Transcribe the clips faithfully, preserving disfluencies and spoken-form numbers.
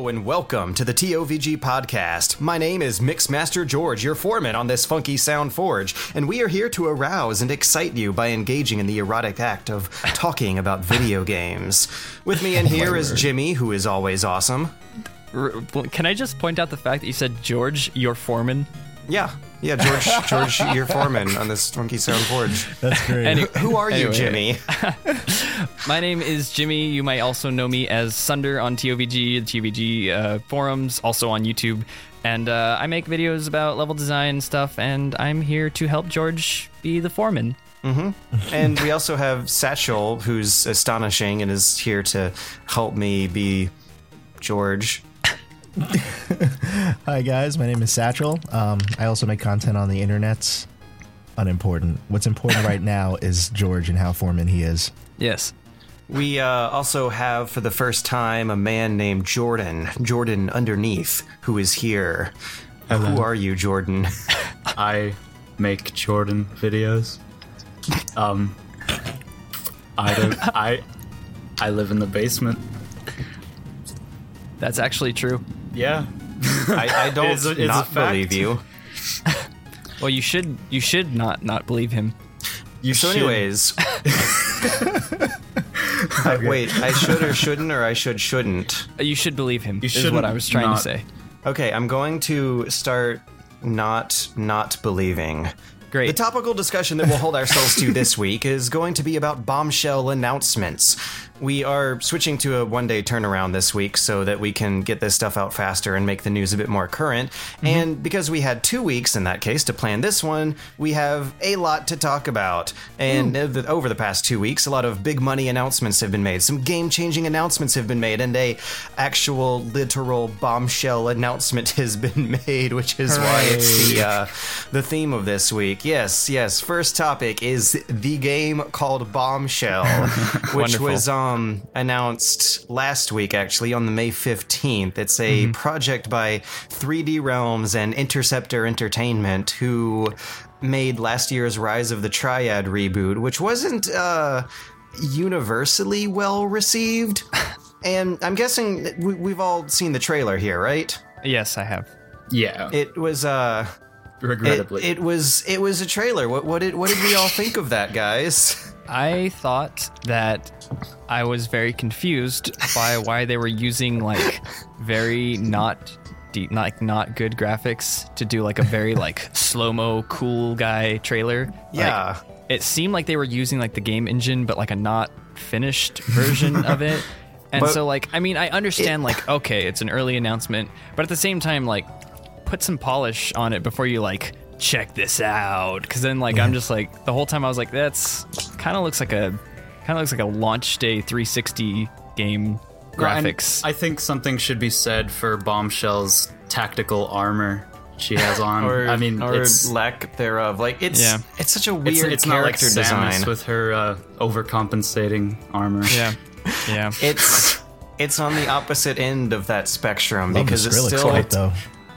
and welcome to the T O V G podcast. My name is Mixmaster George, your foreman on this funky sound forge, and we are here to arouse and excite you by engaging in the erotic act of talking about video games. With me in oh here is Jimmy, who is always awesome. Can I just point out the fact that you said George, your foreman? Yeah, yeah, George, George, your foreman on this funky sound forge. That's great. Any, who are anyway. you, Jimmy? My name is Jimmy. You might also know me as Sunder on T O V G, the T O V G uh, forums, also on YouTube. And uh, I make videos about level design and stuff, and I'm here to help George be the foreman. Mm-hmm. And we also have Satchel, who's astonishing and is here to help me be George. Hi guys, my name is Satchel. Um, I also make content on the internet. Unimportant. What's important right now is George and how foreman he is. Yes. We uh, also have, for the first time, a man named Jordan, Jordan Underneath, who is here. Uh, who are you, Jordan? I make Jordan videos. Um, I don't. I I live in the basement. That's actually true. Yeah, I, I don't it's a, it's not believe you. Well, you should you should not not believe him. You so, should. anyways, I, wait, I should or shouldn't, or I should shouldn't. You should believe him. You is what I was trying not. to say. Okay, I'm going to start not not believing. Great. The topical discussion that we'll hold ourselves to this week is going to be about bombshell announcements. We are switching to a one-day turnaround this week so that we can get this stuff out faster and make the news a bit more current. Mm-hmm. And because we had two weeks in that case to plan this one, we have a lot to talk about. And mm. over the past two weeks, a lot of big money announcements have been made. Some game-changing announcements have been made, and a actual literal bombshell announcement has been made, which is Hooray. why it's the uh, the theme of this week. Yes, yes. First topic is the game called Bombshell, which was um. Um, announced last week, actually, on the May fifteenth. It's a mm-hmm. project by three D Realms and Interceptor Entertainment, who made last year's Rise of the Triad reboot, which wasn't uh, universally well received. And I'm guessing we, we've all seen the trailer here, right? Yes, I have. Yeah. It was... Uh, Regrettably. It, it was it was a trailer. What, what did what did we all think of that, guys? I thought that I was very confused by why they were using like very not deep, like not good graphics to do like a very like slow-mo cool guy trailer. Yeah. Like, it seemed like they were using like the game engine, but like a not finished version of it. And but so like, I mean, I understand it, like, okay, it's an early announcement, but at the same time, like, put some polish on it before you like check this out, because then like yeah. I'm just like the whole time I was like, that's kind of looks like a kind of looks like a launch day three sixty game graphics. No, I think something should be said for Bombshell's tactical armor she has on. or, I mean, or it's lack thereof. Like it's yeah. it's such a weird it's, it's character not like design Samus with her uh, overcompensating armor. Yeah, yeah. It's it's on the opposite end of that spectrum. Love because the it's Skrillex still fight, though.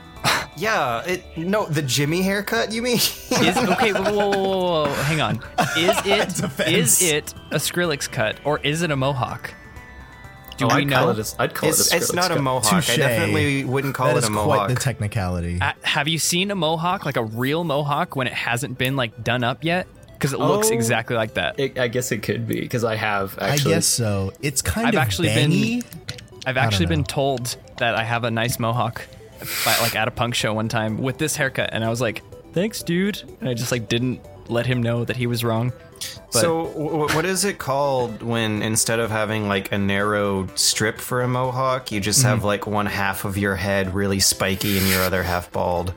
Yeah, it, no, the Jimmy haircut, you mean? Is, okay, whoa, whoa, whoa, whoa, hang on. Is it is it a Skrillex cut, or is it a mohawk? Do oh, we I'd know? Call it a, I'd call it's, it a Skrillex It's not cut. a mohawk. Touché. I definitely wouldn't call that it a mohawk. That is quite the technicality. Uh, have you seen a mohawk, like a real mohawk, when it hasn't been like done up yet? Because it looks oh, exactly like that. It, I guess it could be, because I have actually. I guess so. It's kind I've of actually bangy. been. I've actually been told that I have a nice mohawk, by, like at a punk show one time with this haircut, and I was like, "Thanks, dude," and I just like didn't let him know that he was wrong. But, so, w- what is it called when instead of having like a narrow strip for a mohawk, you just mm-hmm. have like one half of your head really spiky and your other half bald?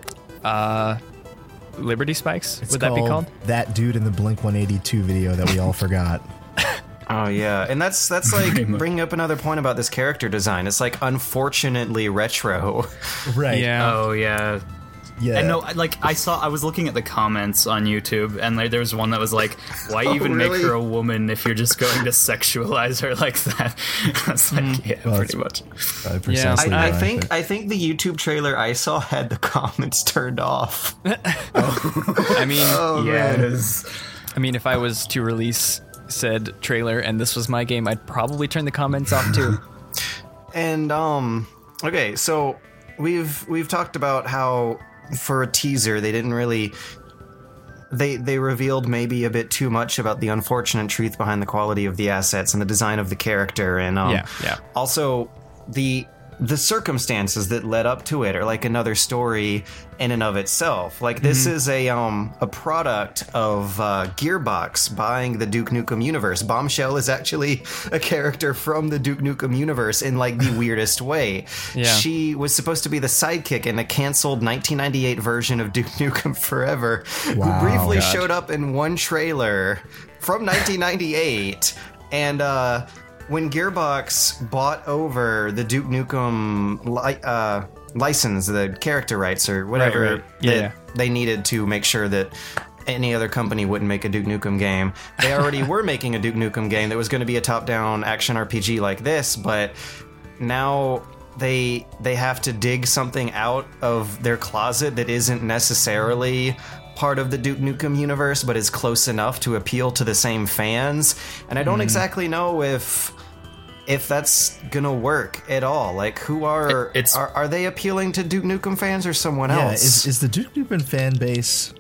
Uh, Liberty Spikes? It's Would that be called? That dude in the Blink one eighty-two video that we all forgot. Oh yeah, and that's that's like bringing up another point about this character design. It's like unfortunately retro. Right. Yeah. Oh yeah. Yeah. And no, like I saw, I was looking at the comments on YouTube, and there, there was one that was like, "Why Oh, even really? make her a woman if you're just going to sexualize her like that?" I was like, Mm. "Yeah, Well, pretty much." Uh, precisely I, I why, think but- I think the YouTube trailer I saw had the comments turned off. I mean, Oh man. Yes. I mean, if I was to release said trailer and this was my game, I'd probably turn the comments off too. And um Okay, so we've we've talked about how for a teaser they didn't really they they revealed maybe a bit too much about the unfortunate truth behind the quality of the assets and the design of the character, and um, Yeah, yeah. also the the circumstances that led up to it are like another story in and of itself. Like this Mm-hmm. is a um a product of uh, Gearbox buying the Duke Nukem universe. Bombshell is actually a character from the Duke Nukem universe in like the weirdest way. Yeah. She was supposed to be the sidekick in a canceled nineteen ninety-eight version of Duke Nukem Forever, Wow. who briefly God. showed up in one trailer from nineteen ninety-eight, and uh when Gearbox bought over the Duke Nukem li- uh, license, the character rights or whatever Right, right. Yeah, that yeah. they needed to make sure that any other company wouldn't make a Duke Nukem game. They already were making a Duke Nukem game that was going to be a top-down action R P G like this, but now they they have to dig something out of their closet that isn't necessarily part of the Duke Nukem universe, but is close enough to appeal to the same fans. And I don't exactly know if if that's gonna work at all. Like, who are It- it's- are, are they appealing to Duke Nukem fans or someone Yeah, else? is, is the Duke Nukem fan base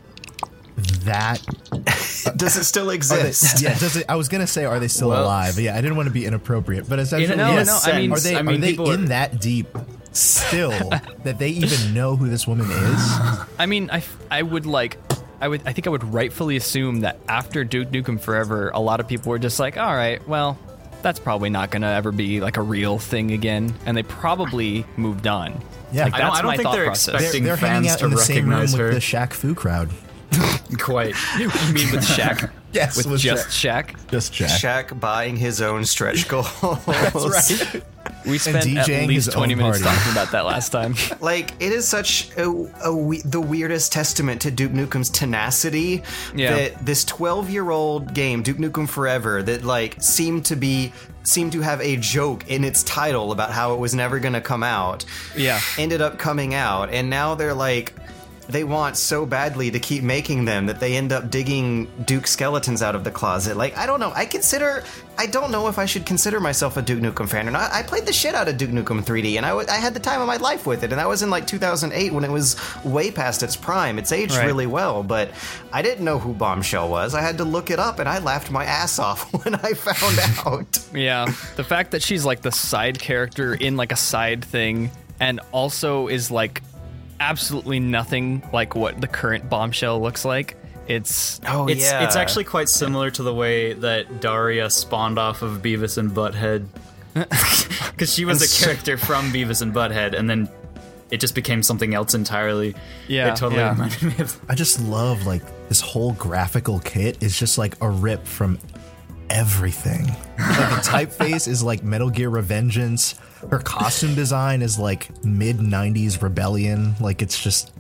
that? Does it still Are they, exist? yeah, does it, I was gonna say, are they still Well- alive? But yeah, I didn't want to be inappropriate, but essentially, In a- No, yes. no, I mean- are they I mean, are they people in are- that deep still that they even know who this woman is? I mean, I, f- I would like, I would, I think I would rightfully assume that after Duke Nukem Forever, a lot of people were just like, all right, well, that's probably not gonna ever be like a real thing again, and they probably moved on. Yeah. like, I don't- that's I don't my think they're they're process. expecting- They're, they're hanging fans out to in the same room recognize with her. the Shaq Fu crowd. Quite. You mean with Shaq? Yes, with with just Shaq. Just Shaq. Shaq buying his own stretch goals. That's right. We spent at DJing least his twenty own minutes party. talking about that last time. Like, it is such a, a we- the weirdest testament to Duke Nukem's tenacity Yeah. that this twelve-year-old game, Duke Nukem Forever, that like seemed to be seemed to have a joke in its title about how it was never going to come out, Yeah. ended up coming out, and now they're like, they want so badly to keep making them that they end up digging Duke skeletons out of the closet. Like, I don't know. I consider, I don't know if I should consider myself a Duke Nukem fan or not. I played the shit out of Duke Nukem three D, and I, w- I had the time of my life with it. And that was in like two thousand eight when it was way past its prime. It's aged Right. really well, but I didn't know who Bombshell was. I had to look it up, and I laughed my ass off when I found out. Yeah, the fact that she's like the side character in like a side thing, and also is like absolutely nothing like what the current Bombshell looks like. It's Oh, It's yeah. it's actually quite similar to the way that Daria spawned off of Beavis and Butthead, because she was a character from Beavis and Butthead, and then it just became something else entirely. Yeah, it totally yeah. reminded me of. I just love like this whole graphical kit is just like a rip from everything. Like the typeface is like Metal Gear Revengeance. Her costume design is like mid nineties rebellion. Like it's just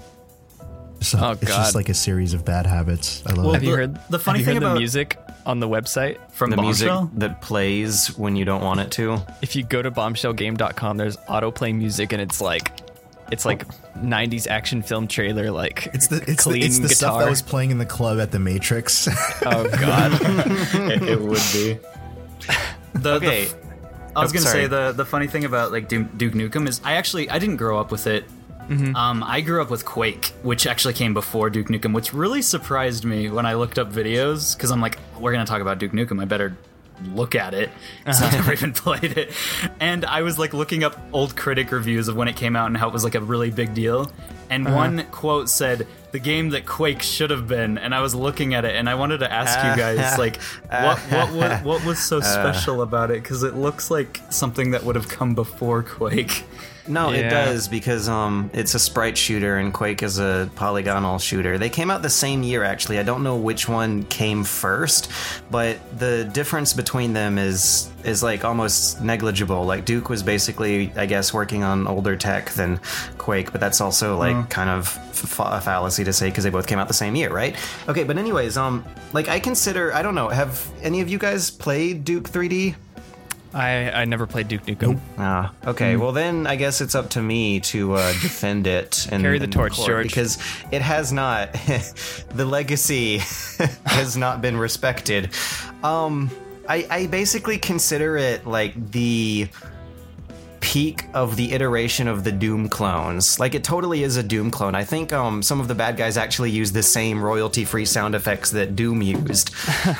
so Oh, it's God. just like a series of bad habits. I love Well, it. have you the- heard the funny have you thing heard about- the music on the website? From the music Bombshell? that plays when you don't want it to. If you go to bombshell game dot com, there's autoplay music, and it's like it's like nineties action film trailer, like It's the it's the, clean it's the guitar. stuff that was playing in the club at the Matrix. Oh god. it, it would be. The, Okay. the, I was Oh, gonna sorry. say the the funny thing about like Duke, Duke Nukem is I actually I didn't grow up with it. Um, I grew up with Quake, which actually came before Duke Nukem, which really surprised me when I looked up videos because I'm like, we're gonna talk about Duke Nukem, I better look at it. So I've never even played it, and I was like looking up old critic reviews of when it came out and how it was like a really big deal. And one quote said, "The game that Quake should have been," and I was looking at it and I wanted to ask you guys like, what what what, what was so special about it? Because it looks like something that would have come before Quake. No, it Yeah. does because um, it's a sprite shooter and Quake is a polygonal shooter. They came out the same year, actually. I don't know which one came first, but the difference between them is is like almost negligible. Like Duke was basically, I guess, working on older tech than Quake, but that's also like kind of f- a fallacy to say because they both came out the same year, right? Okay, but anyways, um, like I consider, I don't know, have any of you guys played Duke three D? I I never played Duke Nukem. Ah, okay. Well, then I guess it's up to me to uh, defend it and Carry the and torch, court, George. because it has not. The legacy has not been respected. Um, I, I basically consider it like the peak of the iteration of the Doom clones. Like, it totally is a Doom clone. I think um, some of the bad guys actually use the same royalty-free sound effects that Doom used.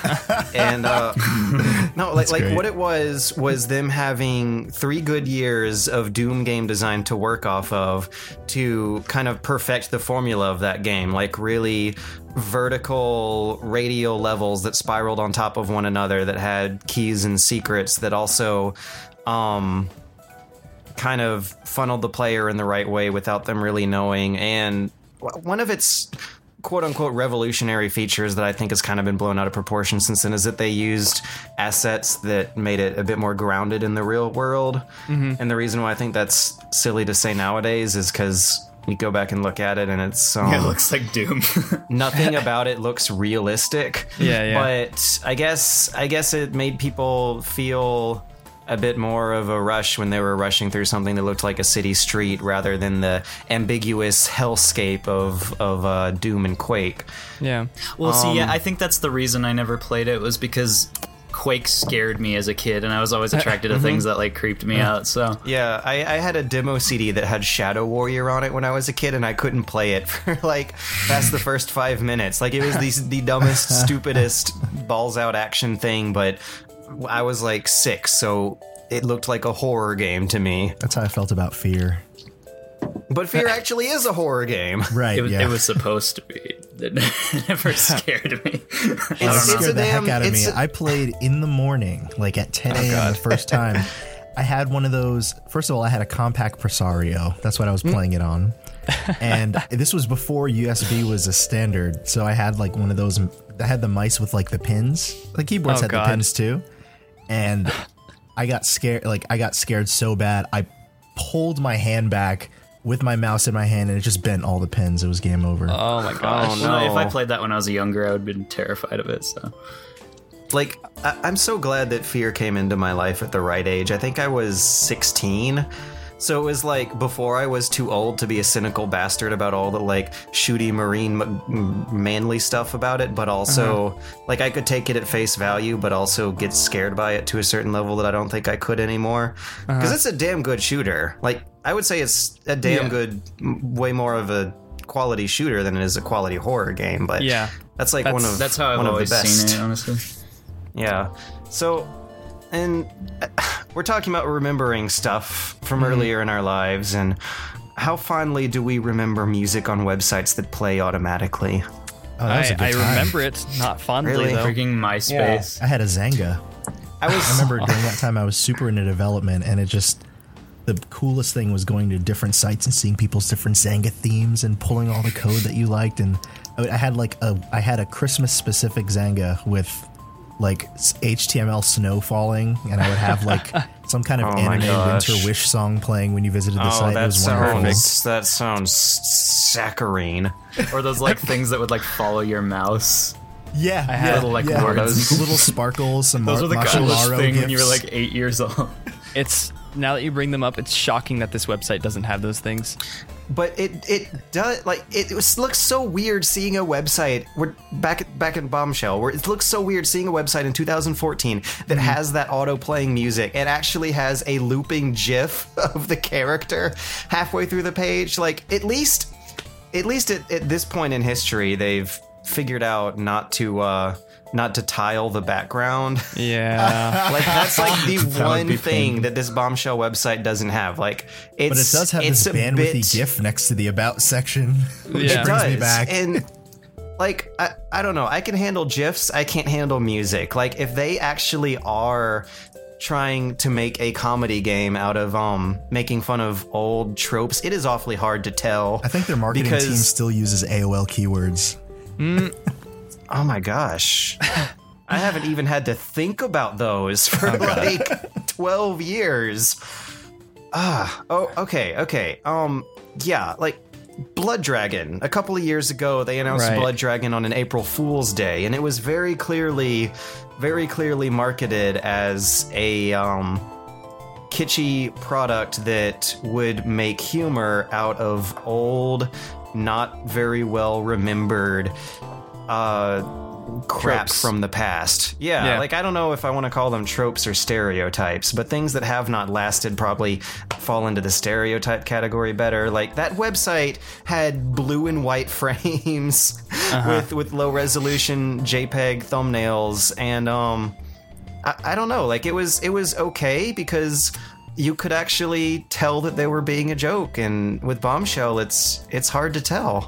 and uh, no, like, like what it was was them having three good years of Doom game design to work off of to kind of perfect the formula of that game. Like, really vertical radial levels that spiraled on top of one another, that had keys and secrets, that also um, kind of funneled the player in the right way without them really knowing. And one of its quote-unquote revolutionary features that I think has kind of been blown out of proportion since then is that they used assets that made it a bit more grounded in the real world. Mm-hmm. And the reason why I think that's silly to say nowadays is because you go back and look at it and it's um, yeah, it looks like Doom. Nothing about it looks realistic. Yeah, yeah. But I guess I guess it made people feel a bit more of a rush when they were rushing through something that looked like a city street rather than the ambiguous hellscape of of uh, Doom and Quake. Yeah. Well, Um, see, yeah, I think that's the reason I never played it, was because Quake scared me as a kid, and I was always attracted to things that like creeped me out. So Yeah, I, I had a demo C D that had Shadow Warrior on it when I was a kid, and I couldn't play it for like past the first five minutes. Like, it was the, the dumbest, stupidest balls out action thing, but I was like six, so it looked like a horror game to me. That's how I felt about Fear. But Fear actually is a horror game. Right, it was, yeah. it was supposed to be. It never scared me. It's, It it's scared a the damn, heck out of me. it's a- I played in the morning, like at ten a.m. the first time. I had one of those. First of all, I had a compact Presario. That's what I was playing it on. And this was before U S B was a standard. So I had like one of those. I had the mice with like the pins. The keyboards Oh, had God. the pins too. And I got scared. Like I got scared so bad. I pulled my hand back with my mouse in my hand, and it just bent all the pins. It was game over. Oh my gosh. no. Well, if I played that when I was younger, I would have been terrified of it. So like, I, I'm so glad that Fear came into my life at the right age. I think I was sixteen. So it was like before I was too old to be a cynical bastard about all the like shooty marine m- manly stuff about it, but also uh-huh. like I could take it at face value, but also get scared by it to a certain level that I don't think I could anymore. Because uh-huh. it's a damn good shooter. Like, I would say it's a damn yeah. good, way more of a quality shooter than it is a quality horror game. But yeah, that's like that's, one of that's how I've one always of the best. seen it, honestly. Yeah. So, and we're talking about remembering stuff from mm-hmm. earlier in our lives, and how fondly do we remember music on websites that play automatically? Oh, that was a I, good I time. remember it, not fondly Really? though. Freaking MySpace. I had a Zanga. I was. I remember during that time I was super into development, and it just, the coolest thing was going to different sites and seeing people's different Zanga themes and pulling all the code that you liked. And I I had like a I had a Christmas specific Zanga with like H T M L snow falling, and I would have like some kind of Oh my anime gosh. winter wish song playing when you visited the Oh, site. It that was wonderful. sounds that sounds saccharine. Or those like things that would like follow your mouse. Yeah, I had yeah, little, like, yeah. words. Those little sparkles, some Those Mar- were the martial coolest aro thing when you were gifs. like eight years old. It's now that you bring them up, it's shocking that this website doesn't have those things. But it it does like it, it was, looks so weird seeing a website. We're back at, back in Bombshell, where it looks so weird seeing a website in two thousand fourteen that Mm-hmm. has that auto playing music. It actually has a looping GIF of the character halfway through the page. Like, at least at least at, at this point in history, they've figured out not to uh, not to tile the background. Yeah. Like, that's like the That would one be thing painful. that this Bombshell website doesn't have. Like, it's But it does have it's this a bandwidthy bit, GIF next to the about section, which Yeah. It brings does. me back. And like, I, I don't know, I can handle GIFs, I can't handle music. Like, if they actually are trying to make a comedy game out of um making fun of old tropes, it is awfully hard to tell. I think their marketing because, team still uses A O L keywords. oh my gosh. I haven't even had to think about those for Oh, like twelve years. Ah, oh, okay, okay. Um, yeah, like Blood Dragon. A couple of years ago, they announced Right. Blood Dragon on an April Fool's Day, and it was very clearly, very clearly marketed as a um, kitschy product that would make humor out of old, not very well remembered uh crap Tropes. from the past. Yeah, Yeah. like I don't know if I want to call them tropes or stereotypes, but things that have not lasted probably fall into the stereotype category better. Like that website had blue and white frames Uh-huh. with with low resolution JPEG thumbnails, and um, I, I don't know. Like it was it was okay because you could actually tell that they were being a joke, and with Bombshell, it's it's hard to tell.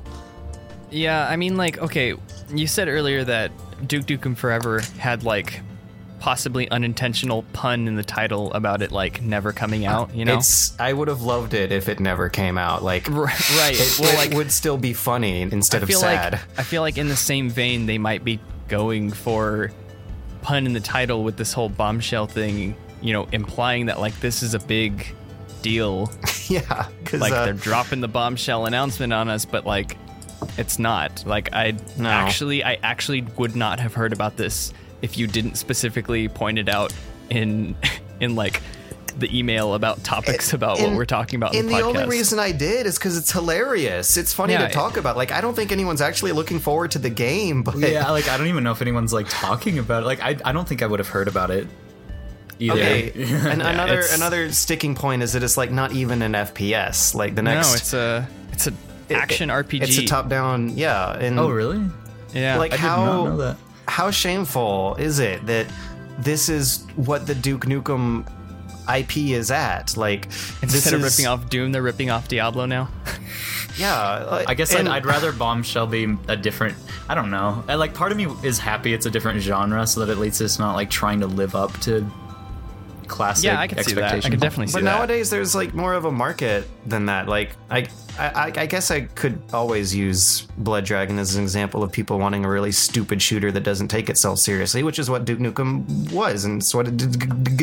Yeah, I mean, like, okay, you said earlier that Duke Nukem Forever had, like, possibly unintentional pun in the title about it, like, never coming out, you know? It's. I would have loved it if it never came out. Like, R- right. it, well, it like, would still be funny instead I of feel sad. like I feel like in the same vein, they might be going for pun in the title with this whole Bombshell thing, you know, implying that, like, this is a big deal. Yeah, because Like, uh, they're dropping the Bombshell announcement on us, but, like, it's not. Like, I No. actually, I actually would not have heard about this if you didn't specifically point it out in, in like, the email about topics about what and- we're talking about in and the the podcast. only reason I did is because it's hilarious. It's funny Yeah, to talk about. Like, I don't think anyone's actually looking forward to the game, but Yeah, like I don't even know if anyone's like talking about it. Like I, I don't think I would have heard about it either. okay. And Yeah, another it's- another sticking point is that it's like not even an F P S. Like the next, no, it's a it's a action R P G. It's a top down. Yeah, and Oh really? yeah, like I did how not know that. how shameful is it that this is what the Duke Nukem I P is at? Like instead this of is, ripping off Doom, they're ripping off Diablo now. Yeah, like, I guess I'd, and- I'd rather Bombshell be a different. I don't know. I, like part of me is happy it's a different genre, so that at least it's not like trying to live up to classic Yeah, I can see that. I expectations. can definitely see But that. nowadays, there's like more of a market than that. Like, I, I, I guess I could always use Blood Dragon as an example of people wanting a really stupid shooter that doesn't take itself seriously, which is what Duke Nukem was, and it's what it did.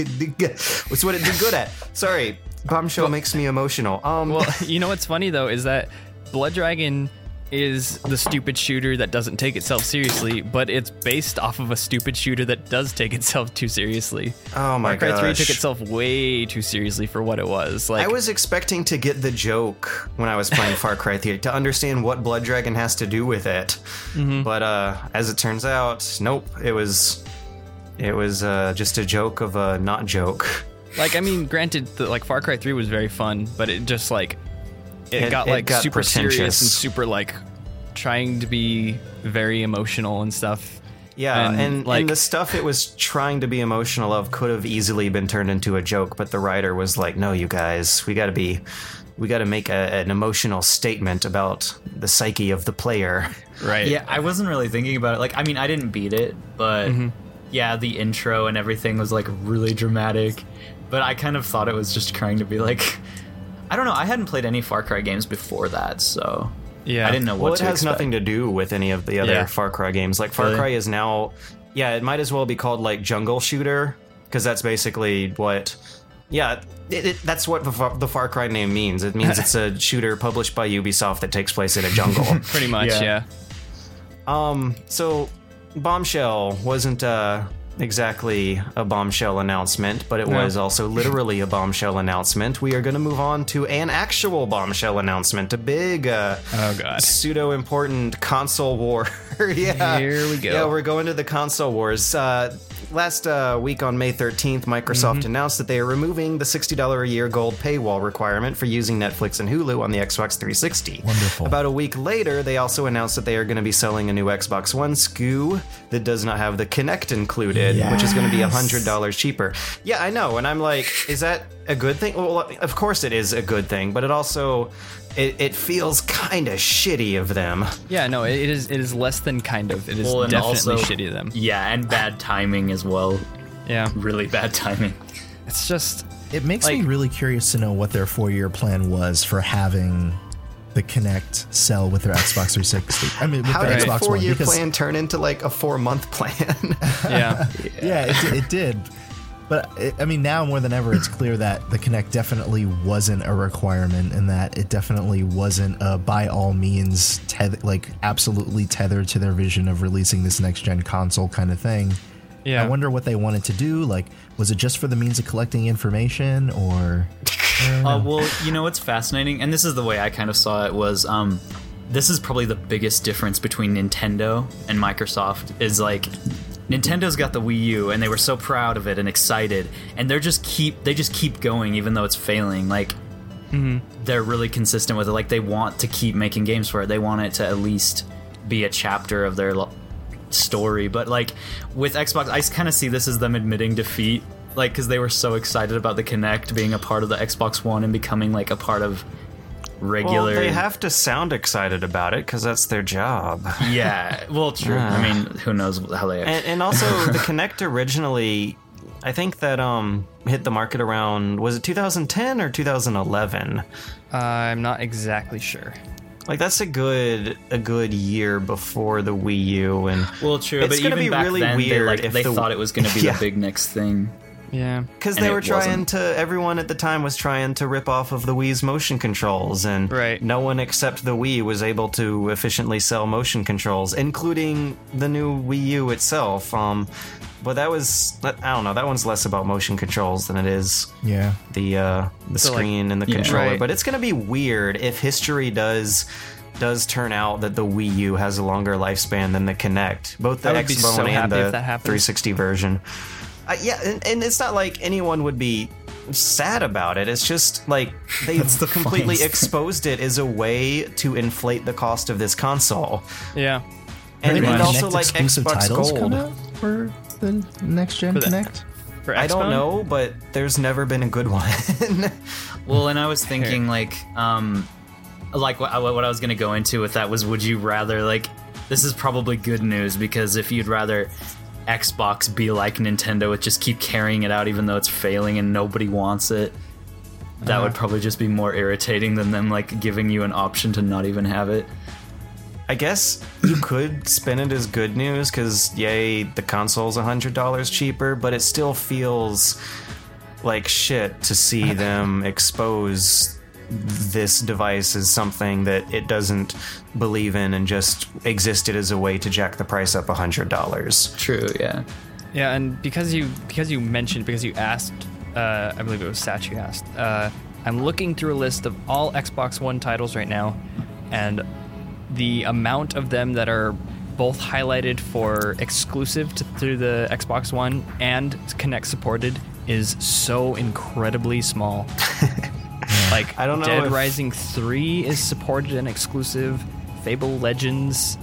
It's what it did good at. Sorry, Bombshell makes me emotional. Um, Well, you know what's funny though is that Blood Dragon is the stupid shooter that doesn't take itself seriously, but it's based off of a stupid shooter that does take itself too seriously. oh my Far Cry three gosh. took itself way too seriously for what it was. Like, I was expecting to get the joke when I was playing Far Cry three to understand what Blood Dragon has to do with it, Mm-hmm. but uh, as it turns out, nope. It was, it was uh, just a joke of a not joke. like, I mean, granted, the, like Far Cry three was very fun, but it just like it, It- got it like got super serious pretentious. and super like trying to be very emotional and stuff. Yeah, And, and, like- and the stuff it was trying to be emotional of could have easily been turned into a joke, but the writer was like, "No, you guys, we got to be, we got to make a, an emotional statement about the psyche of the player." Right. Yeah, I wasn't really thinking about it. Like, I mean, I didn't beat it, but Mm-hmm. yeah, the intro and everything was like really dramatic. But I kind of thought it was just trying to be like, I don't know. I hadn't played any Far Cry games before that, so Yeah. I didn't know what Well, it to has expect. nothing to do with any of the other Yeah. Far Cry games. Like Far Really? Cry is now, yeah, it might as well be called like jungle shooter because that's basically what. Yeah, it, it, that's what the Far, the Far Cry name means. It means it's a shooter published by Ubisoft that takes place in a jungle. Pretty much, Yeah. yeah. Um, so Bombshell wasn't uh, exactly a bombshell announcement, but it No. was also literally a bombshell announcement. We are going to move on to an actual bombshell announcement, a big, uh, Oh god. pseudo important console war. yeah, Here we go. Yeah, we're going to the console wars. Uh, last uh, week on May thirteenth, Microsoft Mm-hmm. announced that they are removing the sixty dollars a year gold paywall requirement for using Netflix and Hulu on the Xbox three sixty. Wonderful. About a week later, they also announced that they are going to be selling a new Xbox One S K U that does not have the Kinect included, which is going to be one hundred dollars cheaper. Yeah, I know. And I'm like, is that a good thing? Well, of course it is a good thing, but it also it, it feels kind of shitty of them. Yeah, no, it it is it is less than kind of. It is Well, and definitely also- shitty of them. Yeah, and bad timing as well. Yeah. Really bad timing. It's just It makes Like- me really curious to know what their four-year plan was for having the Kinect sell with their Xbox three sixty. I mean, with How their did a Xbox One. four-year Because, plan turn into like a four-month plan? yeah. yeah, it, di- it did. But it, I mean, now more than ever, it's clear that the Kinect definitely wasn't a requirement, and that it definitely wasn't a by all means teth- like absolutely tethered to their vision of releasing this next gen console kind of thing. Yeah. I wonder what they wanted to do. Like, was it just for the means of collecting information, or? Uh, well, you know what's fascinating, and this is the way I kind of saw it, was um, this is probably the biggest difference between Nintendo and Microsoft is like Nintendo's got the Wii U and they were so proud of it and excited, and they're just keep they just keep going even though it's failing. Like mm-hmm. they're really consistent with it. Like they want to keep making games for it. They want it to at least be a chapter of their lo- story. But like with Xbox, I kind of see this as them admitting defeat, like because they were so excited about the Kinect being a part of the Xbox One and becoming like a part of regular. Well, they have to sound excited about it because that's their job. Yeah, well, true. Uh. I mean, who knows how they. And, and also, the Kinect originally, I think that um hit the market around, was it two thousand ten or two thousand eleven? Uh, I'm not exactly sure. Like that's a good a good year before the Wii U, and well, true. It's but gonna even be back really then, weird they, like, if they the, thought it was going to be yeah. the big next thing. Yeah, because they and were trying wasn't. to. Everyone at the time was trying to rip off of the Wii's motion controls, and right. no one except the Wii was able to efficiently sell motion controls, including the new Wii U itself. Um, but that was I don't know. That one's less about motion controls than it is Yeah. the uh, the So, screen like, and the yeah. controller. Right. But it's going to be weird if history does. does turn out that the Wii U has a longer lifespan than the Kinect, both the I would be Xbone so and happy the if that happens. three sixty version. Uh, yeah, and, and it's not like anyone would be sad about it. It's just like they've the completely funniest thing. exposed it as a way to inflate the cost of this console. Yeah. And, Are and there also Kinect like exclusive Xbox titles Gold. come out for the next gen For the- Kinect? For I don't Xbone? know, but there's never been a good one. Well, and I was thinking like, um, like what, what I was going to go into with that was, would you rather like? This is probably good news because if you'd rather Xbox be like Nintendo, with just keep carrying it out even though it's failing and nobody wants it, that Uh-huh. would probably just be more irritating than them like giving you an option to not even have it. I guess you could spin it as good news because, yay, the console's one hundred dollars cheaper, but it still feels like shit to see them expose this device as something that it doesn't believe in and just existed as a way to jack the price up one hundred dollars. True. Yeah. Yeah, and because you because you mentioned because you asked, uh, I believe it was Satch who asked. Uh, I'm looking through a list of all Xbox One titles right now, and the amount of them that are both highlighted for exclusive to, through the Xbox One and Kinect supported is so incredibly small. Like, I don't know Dead if- Rising three is supported and exclusive. Fable Legends.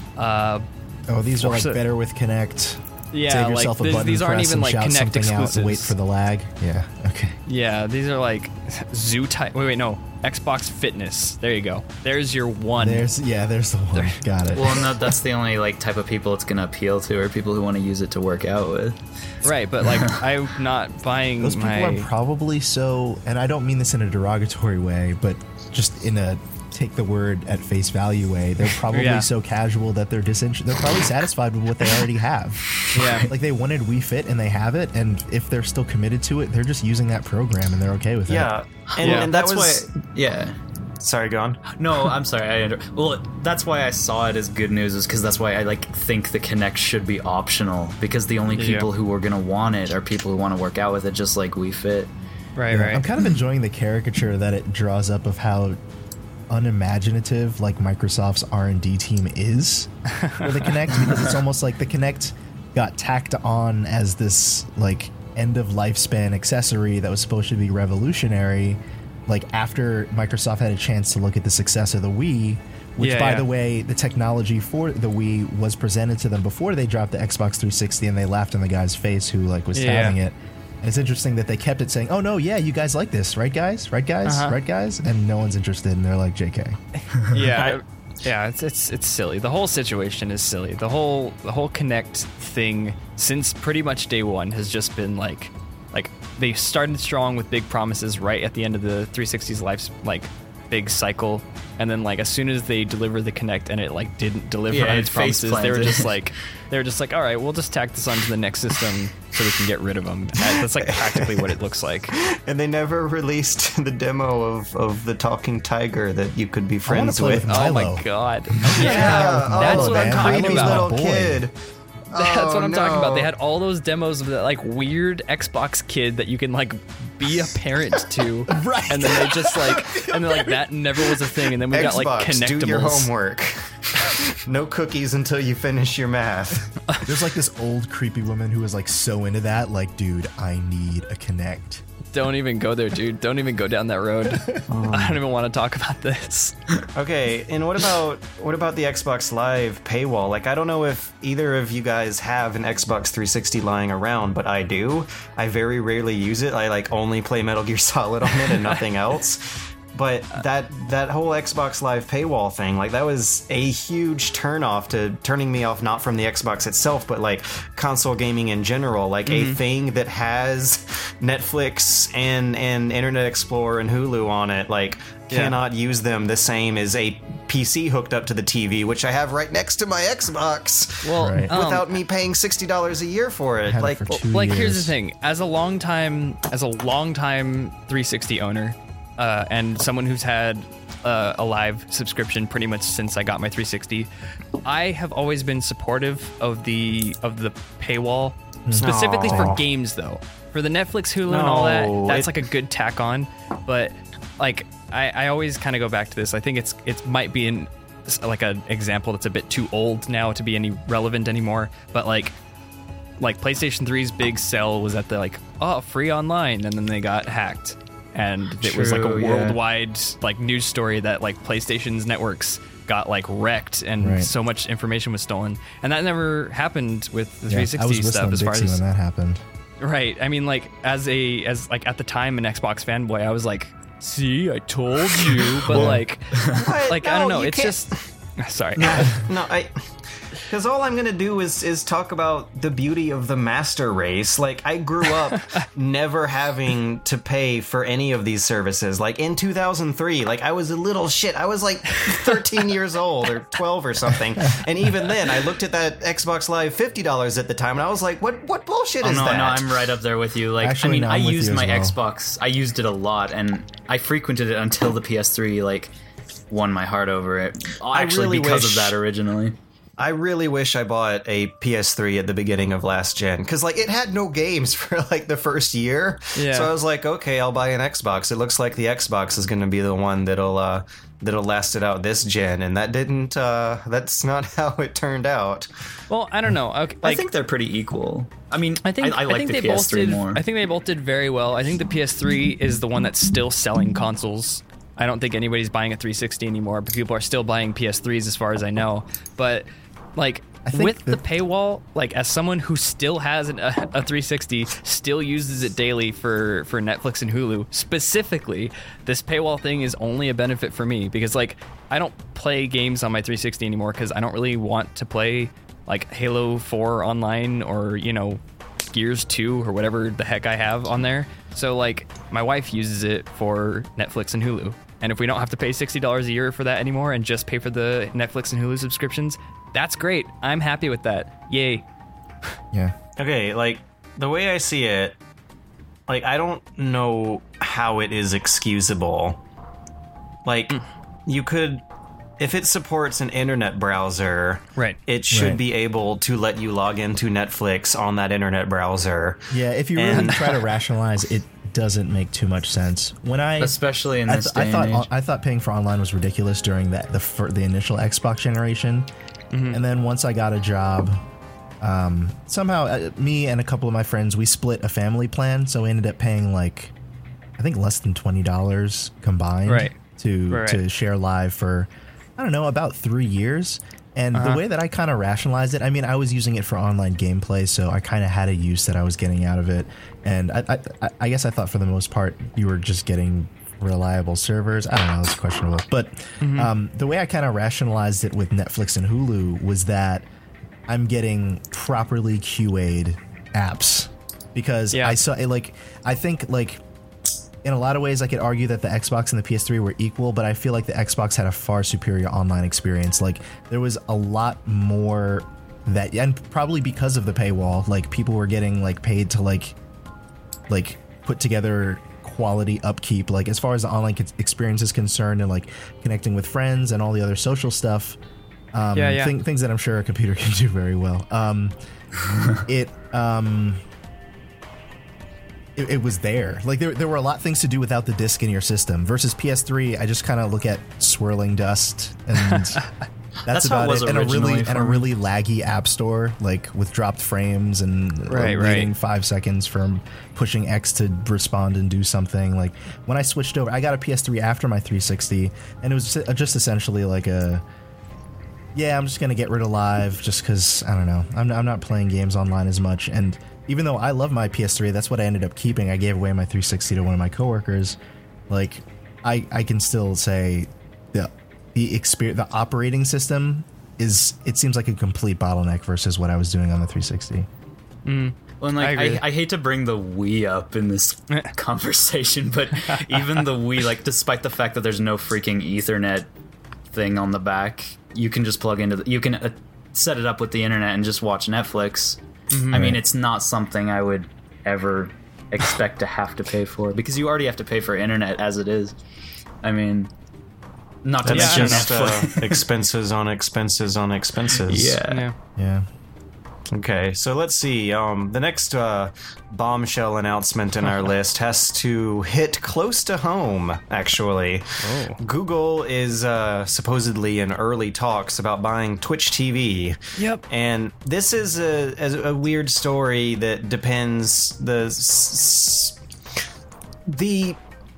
Uh, Oh, these are like Forza- better with Kinect. yeah, Save like yourself a these, button these aren't press even and like shout Kinect something exclusives. out and wait for the lag. Yeah. Okay. Yeah, these are like Zoo type. Wait, wait, no. Xbox Fitness. There you go. There's your one. There's yeah. There's the one. Got it. Well, no, that's the only like type of people it's gonna appeal to, are people who want to use it to work out with. Right, but like I'm not buying Those people my. are probably so, and I don't mean this in a derogatory way, but just in a take the word at face value way. They're probably Yeah. so casual that they're disinterested. They're probably satisfied with what they already have. Yeah. Like they wanted Wii Fit and they have it, and if they're still committed to it, they're just using that program and they're okay with Yeah, it. and, Yeah. and that That's was. why. Yeah. Sorry, go on. No, I'm sorry. I under- well, that's why I saw it as good news, is because that's why I like think the Kinect should be optional, because the only Yeah. people who are gonna want it are people who want to work out with it, just like Wii Fit. Right, Yeah, right. I'm kind of enjoying the caricature that it draws up of how unimaginative like Microsoft's R and D team is for the Kinect, because it's almost like the Kinect got tacked on as this like end of lifespan accessory that was supposed to be revolutionary, like after Microsoft had a chance to look at the success of the Wii, which Yeah, by yeah. the way, the technology for the Wii was presented to them before they dropped the Xbox three sixty, and they laughed in the guy's face who like was Yeah. touting it. And it's interesting that they kept it saying, "Oh no, yeah, you guys like this, right, guys? Right, guys? Uh-huh. Right, guys?" And no one's interested, and they're like, "J K." yeah, yeah. It's it's it's silly. The whole situation is silly. The whole the whole Kinect thing since pretty much day one has just been like, like they started strong with big promises right at the end of the three sixty's life, like big cycle, and then like as soon as they delivered the Kinect and it like didn't deliver Yeah, on it its promises, they were face-planted. just like, they were just like, all right, we'll just tack this onto the next system so we can get rid of them. That's like practically what it looks like. And they never released the demo of, of the talking tiger that you could be I wanna friends play with. with Oh Milo. my god. Yeah, that's oh, what I'm the talking tiny about. little Boy. kid. That's Oh, what I'm talking about. They no. had all those demos of that like weird Xbox kid that you can like be a parent to, Right. and then they just like, and then like that never was a thing. And then we got like Xbox, connectables. do your homework. No cookies until you finish your math. There's like this old creepy woman who was like so into that. Like, dude, I need a Kinect. Don't even go there, dude. Don't even go down that road. I don't even want to talk about this. Okay, and what about what about the Xbox Live paywall? Like, I don't know if either of you guys have an Xbox three sixty lying around, but I do. I very rarely use it. I like only play Metal Gear Solid on it and nothing else. But that that whole Xbox Live paywall thing, like that was a huge turnoff to turning me off, not from the Xbox itself, but like console gaming in general. Like Mm-hmm. a thing that has Netflix and, and Internet Explorer and Hulu on it, like Yeah. cannot use them the same as a P C hooked up to the T V, which I have right next to my Xbox. Well, Right. um, Without me paying sixty dollars a year for it. Had it Like, for two like years. here's the thing: as a long time, as a long time three sixty owner, uh, and someone who's had uh, a live subscription pretty much since I got my three sixty, I have always been supportive of the of the paywall, specifically for No. games though. For the Netflix, Hulu, and all that, No, that's it- like a good tack on. But like, I, I always kind of go back to this. I think it's it might be an like an example that's a bit too old now to be any relevant anymore. But like. Like PlayStation three's big sell was at the like oh free online, and then they got hacked, and it was like a True, yeah. worldwide like news story that like PlayStation's networks got like wrecked and Right. so much information was stolen, and that never happened with the Yeah, three I was sixty stuff whistling as far Dixie as when that happened. right. I mean, like as a as like at the time an Xbox fanboy, I was like, see, I told you, but like What? like I No, don't know, you it's can't- just sorry. No, I. Because all I'm gonna do is is talk about the beauty of the master race. Like, I grew up never having to pay for any of these services. Like in two thousand three, like I was a little shit. I was like thirteen years old or twelve or something. And even then, I looked at that Xbox Live fifty dollars at the time, and I was like, "What? What bullshit Oh is no, that?" no, I'm right up there with you. Like, Actually, I mean, no, I I'm with used you my as well. Xbox. I used it a lot, and I frequented it until the P S three like won my heart over it. Actually, really because wish- of that originally. I really wish I bought a P S three at the beginning of last gen, because like it had no games for like the first year. Yeah. So I was like, okay, I'll buy an Xbox. It looks like the Xbox is going to be the one that'll uh, that'll last it out this gen, and that didn't. Uh, that's not how it turned out. Well, I don't know. Okay, I like, think they're pretty equal. I mean, I think I, I like think the they P S both three did, more. I think they both did very well. I think the P S three is the one that's still selling consoles. I don't think anybody's buying a three sixty anymore, but people are still buying P S threes as far as I know. But like think with the that- paywall, like as someone who still has an, a, a three sixty, still uses it daily for for Netflix and Hulu specifically, this paywall thing is only a benefit for me because like I don't play games on my three sixty anymore because I don't really want to play like Halo four online or you know Gears two or whatever the heck I have on there. So like my wife uses it for Netflix and Hulu. And if we don't have to pay sixty dollars a year for that anymore and just pay for the Netflix and Hulu subscriptions, that's great. I'm happy with that. Yay. Yeah. Okay, like the way I see it, like I don't know how it is excusable. Like you could, if it supports an internet browser, Right. it should Right. be able to let you log into Netflix on that internet browser. Yeah, if you really And- try to rationalize, it doesn't make too much sense. When I Especially in I, this th- day I and thought age. I thought paying for online was ridiculous during that the fir- the initial Xbox generation, and then once I got a job, um, somehow uh, me and a couple of my friends we split a family plan, so we ended up paying like I think less than twenty dollars combined Right. to Right. to share live for I don't know about three years. And Uh-huh. the way that I kind of rationalized it, I mean, I was using it for online gameplay, so I kind of had a use that I was getting out of it. And I, I, I- I guess I thought for the most part you were just getting reliable servers. I don't know, it's questionable. But um, the way I kind of rationalized it with Netflix and Hulu was that I'm getting properly Q A'd apps because Yeah. I saw like I think like. In a lot of ways, I could argue that the Xbox and the P S three were equal, but I feel like the Xbox had a far superior online experience. Like, there was a lot more that, and probably because of the paywall, like, people were getting, like, paid to, like, like, put together quality upkeep, like, as far as the online c- experience is concerned and, like, connecting with friends and all the other social stuff. Um, yeah, yeah. Thing, things that I'm sure a computer can do very well. Um, it, um, it it was there. Like there there were a lot of things to do without the disc in your system. Versus P S three, I just kind of look at swirling dust and that's, That's about how it was it. And a originally really for and a me. really laggy app store, like with dropped frames and Right, uh, waiting right. five seconds from pushing X to respond and do something. Like when I switched over, I got a P S three after my three sixty, and it was just- just essentially like a. Yeah, I'm just gonna get rid of Live just because I don't know. I'm I'm not playing games online as much, and even though I love my P S three, that's what I ended up keeping. I gave away my three sixty to one of my coworkers. Like, I I can still say the the experience, the operating system is. It seems like a complete bottleneck versus what I was doing on the three sixty. Well, and I like agree. I, I hate to bring the Wii up in this conversation, but even the Wii, like, despite the fact that there's no freaking Ethernet thing on the back, you can just plug into the, you can uh, set it up with the internet and just watch Netflix. I mean, it's not something I would ever expect to have to pay for because you already have to pay for internet as it is. I mean, not to That's mention just Netflix. uh, expenses on expenses on expenses. yeah. Yeah. Yeah. Okay, so let's see. Um, the next uh, bombshell announcement in our list has to hit close to home, actually. Oh. Google is uh, supposedly in early talks about buying Twitch T V. Yep. And this is a, a, a weird story that depends the s- the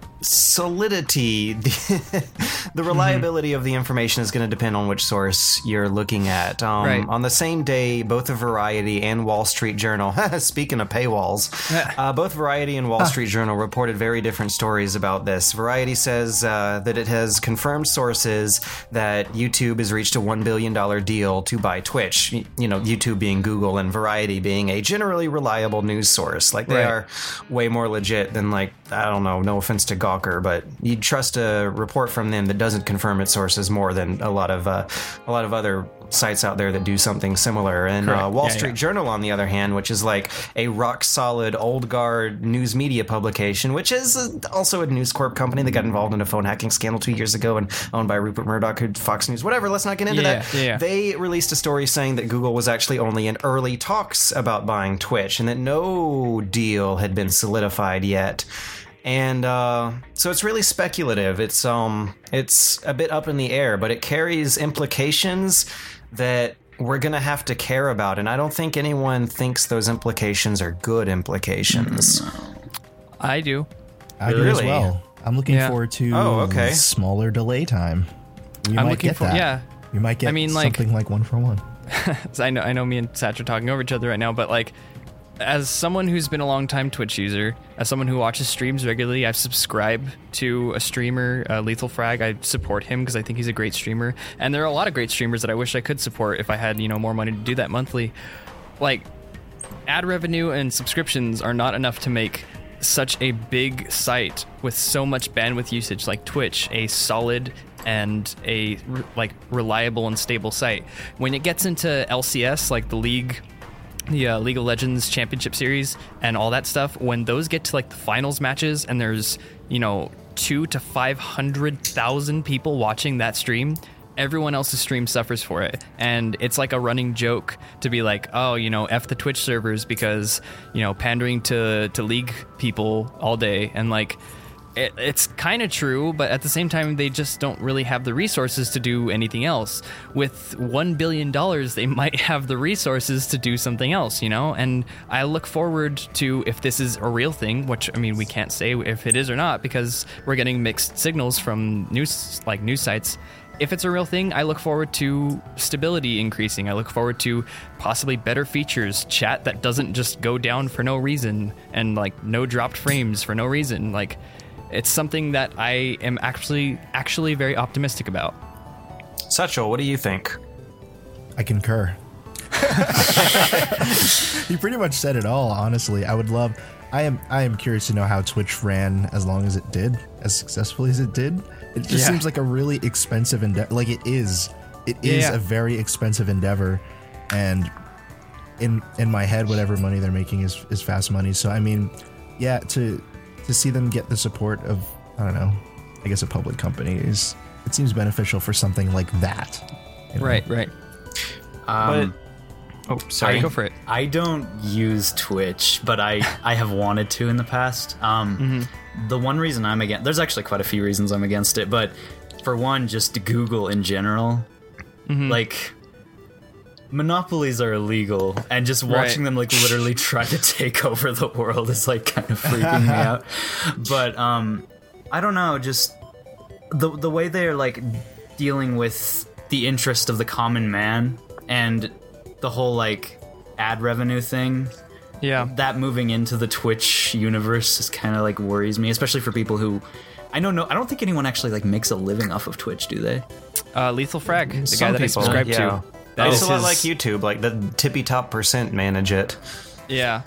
solidity, the, the reliability of the information is going to depend on which source you're looking at. Um, Right. On the same day, both the Variety and Wall Street Journal, speaking of paywalls, uh, both Variety and Wall Street Journal reported very different stories about this. Variety says uh, that it has confirmed sources that YouTube has reached a one billion dollars deal to buy Twitch. Y- You know, YouTube being Google and Variety being a generally reliable news source. Like, they Right. are way more legit than, like, I don't know, no offense to Gawker, but you'd trust a report from them that doesn't confirm its sources more than a lot of uh, a lot of other sites out there that do something similar. And uh, Correct. Wall Yeah, Street yeah. Journal, on the other hand, which is like a rock solid old guard news media publication, which is uh, also a News Corp company that got involved in a phone hacking scandal two years ago and owned by Rupert Murdoch, who Fox News, whatever. Let's not get into Yeah, that. yeah, yeah. They released a story saying that Google was actually only in early talks about buying Twitch and that no deal had been solidified yet. And uh, so it's really speculative. It's um, it's a bit up in the air, but it carries implications that we're gonna have to care about. And I don't think anyone thinks those implications are good implications. I do. I do as Really? well. I'm looking Yeah. forward to Oh, okay. smaller delay time. We I'm might looking get for that. yeah. We might get I mean, like- something like one for one. So I know I know me and Satch are talking over each other right now, but like as someone who's been a long time Twitch user, as someone who watches streams regularly, I've subscribed to a streamer, uh, Lethal Frag. I support him because I think he's a great streamer, and there are a lot of great streamers that I wish I could support if I had, you know, more money to do that monthly. Like, ad revenue and subscriptions are not enough to make such a big site with so much bandwidth usage like Twitch a solid and a re- like reliable and stable site. When it gets into L C S, like the league, the uh, League of Legends Championship Series and all that stuff, when those get to like the finals matches and there's, you know, two to five hundred thousand people watching that stream, everyone else's stream suffers for it. And it's like a running joke to be like, oh, you know, F the Twitch servers because, you know, pandering to, to League people all day. And like, it, it's kind of true, but at the same time, they just don't really have the resources to do anything else. With one billion dollars, they might have the resources to do something else, you know? And I look forward to, if this is a real thing, which, I mean, we can't say if it is or not because we're getting mixed signals from news, like news sites. If it's a real thing, I look forward to stability increasing. I look forward to possibly better features, chat that doesn't just go down for no reason, and like no dropped frames for no reason. Like, it's something that I am actually actually very optimistic about. Satchel, what do you think? I concur. You pretty much said it all, honestly. I would love I am I am curious to know how Twitch ran as long as it did, as successfully as it did. It just Yeah. seems like a really expensive endeavor. Like it is. It is Yeah. a very expensive endeavor, and in in my head, whatever money they're making is is fast money. So I mean, yeah, to to see them get the support of, I don't know, I guess a public company is, it seems beneficial for something like that. you know? Right, right. Um, Oh, sorry. Go for it. I don't use Twitch, but I, I have wanted to in the past. Um, Mm-hmm. The one reason I'm against, there's actually quite a few reasons I'm against it, but for one, just Google in general, Mm-hmm. like monopolies are illegal, and just watching Right. them like literally try to take over the world is like kind of freaking me out. But um, I don't know, just the the way they're like dealing with the interest of the common man and the whole like ad revenue thing, Yeah. that moving into the Twitch universe is kind of like worries me, especially for people who I don't know. I don't think anyone actually like makes a living off of Twitch, do they? Uh, Lethal Frag, the Some guy that I people, subscribe yeah. to. That It's is a lot his- like YouTube, like the tippy top percent manage it. Yeah.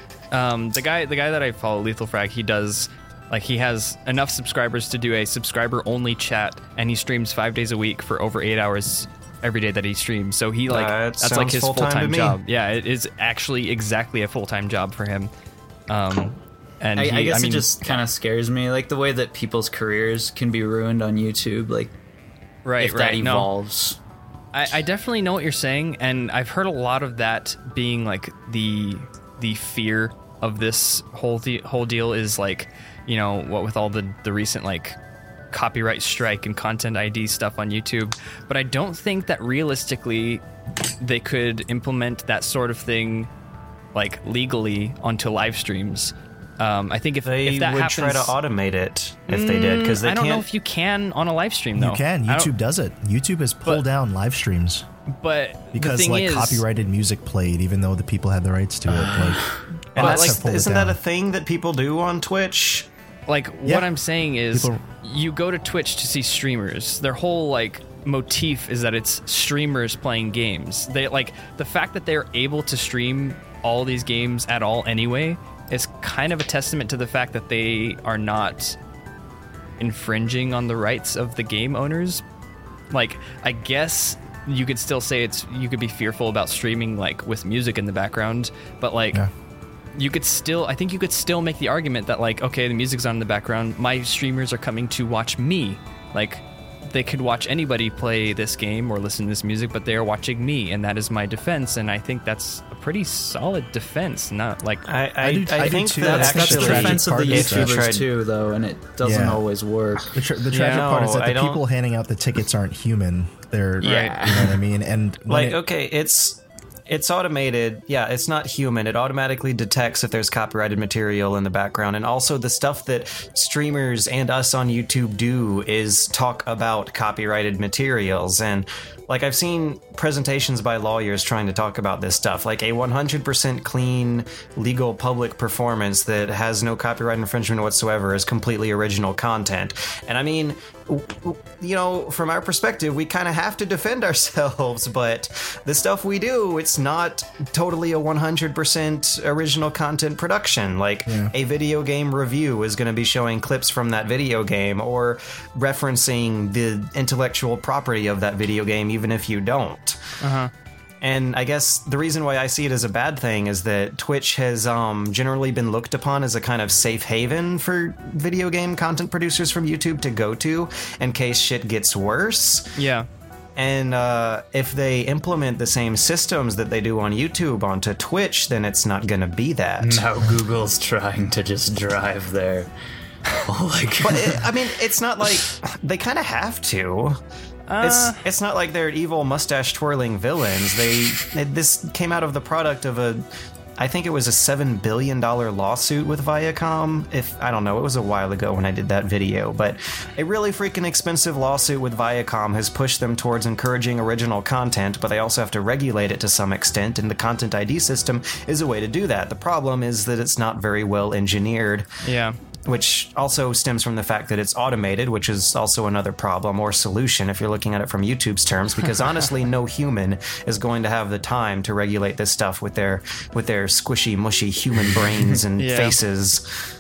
Um, the guy, the guy that I follow, Lethal Frag, he does like he has enough subscribers to do a subscriber only chat, and he streams five days a week for over eight hours every day that he streams. So he like That that's like sounds his full-time full to time me. job. Yeah, it is actually exactly a full time job for him. Um, and I, he, I guess mean, it just kind of scares me, like the way that people's careers can be ruined on YouTube. Like right, if right, that no. evolves. I, I definitely know what you're saying, and I've heard a lot of that being like the the fear of this whole de- whole deal is like, you know, what with all the the recent like copyright strike and content I D stuff on YouTube. But I don't think that realistically they could implement that sort of thing like legally onto live streams. Um, I think if, They if that would happens, try to automate it if they did, because they I don't can't. know if you can on a live stream though. You can. I don't- YouTube does it. YouTube has pulled But- down live streams but the because thing like is, copyrighted music played, even though the people had the rights to it. Like, and But, that's, like, have pulled it isn't that down. a thing that people do on Twitch? like Yeah. what I'm saying is People- you go to Twitch to see streamers. Their whole like motif is that it's streamers playing games. They like the fact that they're able to stream all these games at all anyway is kind of a testament to the fact that they are not infringing on the rights of the game owners. Like I guess you could still say it's you could be fearful about streaming like with music in the background, but like Yeah. you could still I think you could still make the argument that like, okay, the music's on in the background, my streamers are coming to watch me. Like they could watch anybody play this game or listen to this music, but they are watching me, and that is my defense. And I think that's a pretty solid defense. Not like I I, I do- I I do think too. that That's, that's the actually, tragic defense of part the is that- YouTubers if you tried- too, though, and it doesn't Yeah. always work. the, tra- the tragic Yeah. part is No, that I the don't- people handing out the tickets aren't human. They're, Yeah. you know what I mean? And when like it- okay, it's it's automated. Yeah, it's not human. It automatically detects if there's copyrighted material in the background, and also the stuff that streamers and us on YouTube do is talk about copyrighted materials. And like I've seen presentations by lawyers trying to talk about this stuff, like a one hundred percent clean legal public performance that has no copyright infringement whatsoever is completely original content. And I mean, w- w- you know, from our perspective, we kind of have to defend ourselves, but the stuff we do, it's not totally a one hundred percent original content production. Like a video game review is going to be showing clips from that video game or referencing the intellectual property of that video game, even if you don't. uh-huh. And I guess the reason why I see it as a bad thing is that Twitch has um, generally been looked upon as a kind of safe haven for video game content producers from YouTube to go to in case shit gets worse. Yeah. And uh, if they implement the same systems that they do on YouTube onto Twitch, then it's not going to be that. Now Google's trying to just drive their like. But it, I mean, it's not like they kind of have to. it's it's not like they're evil mustache twirling villains. They it, this came out of the product of a, I think it was a seven billion dollar lawsuit with Viacom. If I don't know, it was a while ago when I did that video, but a really freaking expensive lawsuit with Viacom has pushed them towards encouraging original content, but they also have to regulate it to some extent, and the Content I D system is a way to do that. The problem is that it's not very well engineered. Yeah. Which also stems from the fact that it's automated, which is also another problem or solution if you're looking at it from YouTube's terms, because honestly, no human is going to have the time to regulate this stuff with their with their squishy, mushy human brains and Yeah. faces.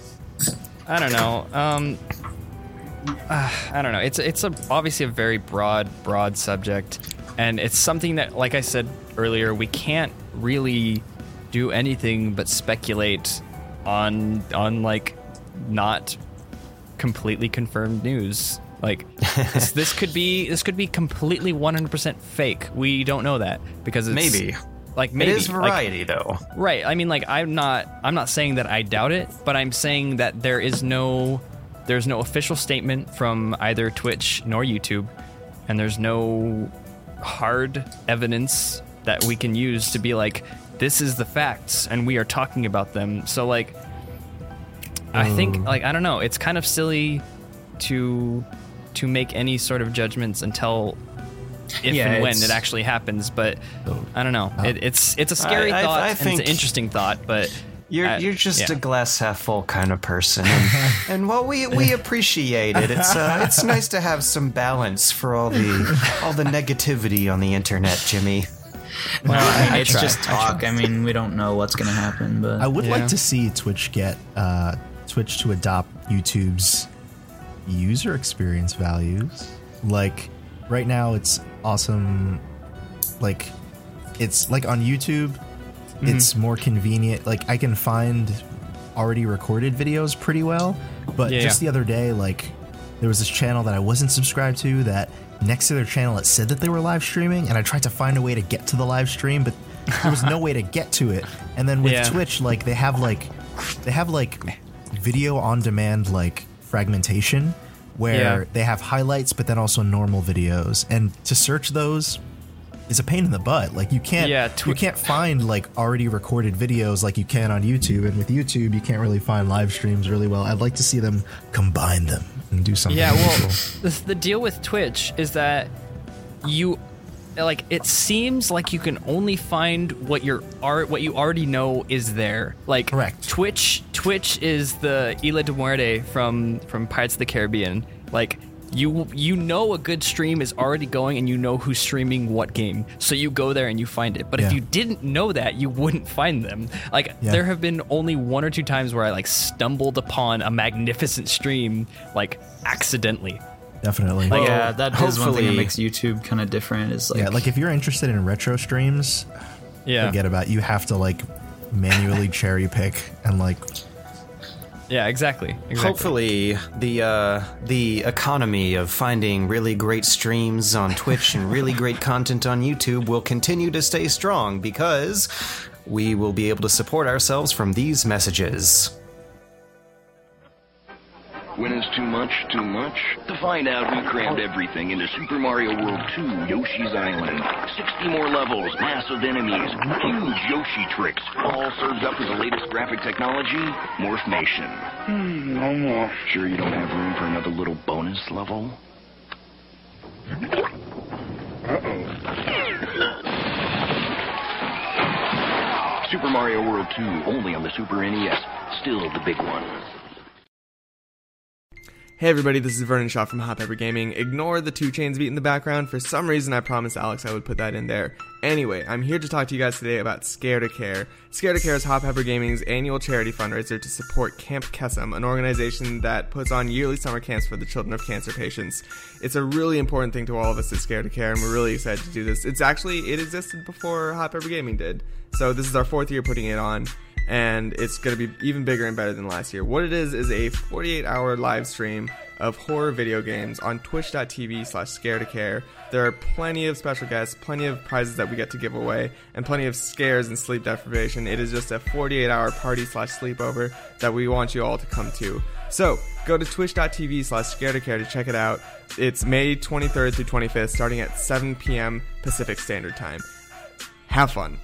I don't know. Um, uh, I don't know. It's it's a, obviously a very broad, broad subject, and it's something that, like I said earlier, we can't really do anything but speculate on on like not completely confirmed news. Like this, this could be this could be completely one hundred percent fake. We don't know that because it's Maybe. like maybe It is variety, like, though. right. I mean, like I'm not I'm not saying that I doubt it, but I'm saying that there is no there's no official statement from either Twitch nor YouTube, and there's no hard evidence that we can use to be like, this is the facts and we are talking about them. So like I think like I don't know, it's kind of silly to to make any sort of judgments until if Yeah, and when it's- it actually happens, but I don't know. It, it's it's a scary I- I- thought I and think- it's an interesting thought, but You're I- you're just yeah. a glass half full kind of person, and, and well, we we appreciate it. It's uh, it's nice to have some balance for all the all the negativity on the internet, Jimmy. Well, I mean, I it's try. just talk. I mean, we don't know what's going to happen, but I would Yeah. like to see Twitch get uh, Twitch to adopt YouTube's user experience values. Like right now, it's awesome. Like it's like on YouTube, Mm-hmm. it's more convenient. Like I can find already recorded videos pretty well. But Yeah, just yeah. the other day, like there was this channel that I wasn't subscribed to that next to their channel it said that they were live streaming, and I tried to find a way to get to the live stream, but there was no way to get to it. And then with Yeah. Twitch, like they have like they have like video on demand like fragmentation where Yeah. they have highlights but then also normal videos, and to search those is a pain in the butt. Like you can't Yeah, tw- you can't find like already recorded videos like you can on YouTube, and with YouTube you can't really find live streams really well. I'd like to see them combine them and do something. Yeah, well, cool. the, the deal with Twitch is that you, like, it seems like you can only find what you're ar- what you already know is there. Like, Correct. Twitch, Twitch is the Isla de Muerte from from Pirates of the Caribbean. Like, you you know a good stream is already going, and you know who's streaming what game, so you go there and you find it. But Yeah. if you didn't know that, you wouldn't find them. Like, Yeah. there have been only one or two times where I like stumbled upon a magnificent stream like accidentally. Definitely. Like, yeah, that is one thing that hopefully- makes YouTube kind of different. Is like, yeah, like if you're interested in retro streams, Yeah, forget about it. You have to like manually cherry pick and like yeah, exactly. exactly. Hopefully, the uh, the economy of finding really great streams on Twitch and really great content on YouTube will continue to stay strong, because we will be able to support ourselves from these messages. When is too much too much? To find out, we crammed everything into Super Mario World two Yoshi's Island. sixty more levels, massive enemies, huge Yoshi tricks, all served up with the latest graphic technology, Morphmation. Hmm, no more. Sure you don't have room for another little bonus level? Uh-oh. Super Mario World two, only on the Super N E S. Still the big one. Hey everybody, this is Vernon Shaw from Hot Pepper Gaming. Ignore the two chains beat in the background. For some reason, I promised Alex I would put that in there. Anyway, I'm here to talk to you guys today about Scare to Care. Scare to Care is Hot Pepper Gaming's annual charity fundraiser to support Camp Kesem, an organization that puts on yearly summer camps for the children of cancer patients. It's a really important thing to all of us at Scare to Care, and we're really excited to do this. It's actually, it existed before Hot Pepper Gaming did. So this is our fourth year putting it on, and it's going to be even bigger and better than last year. What it is is a forty-eight hour live stream of horror video games on twitch.tv slash scare to care. There are plenty of special guests, plenty of prizes that we get to give away, and plenty of scares and sleep deprivation. It is just a forty-eight hour party slash sleepover that we want you all to come to. So go to twitch.tv slash scare to care to check it out. It's May twenty-third through twenty-fifth, starting at seven p.m. Pacific Standard Time. Have fun.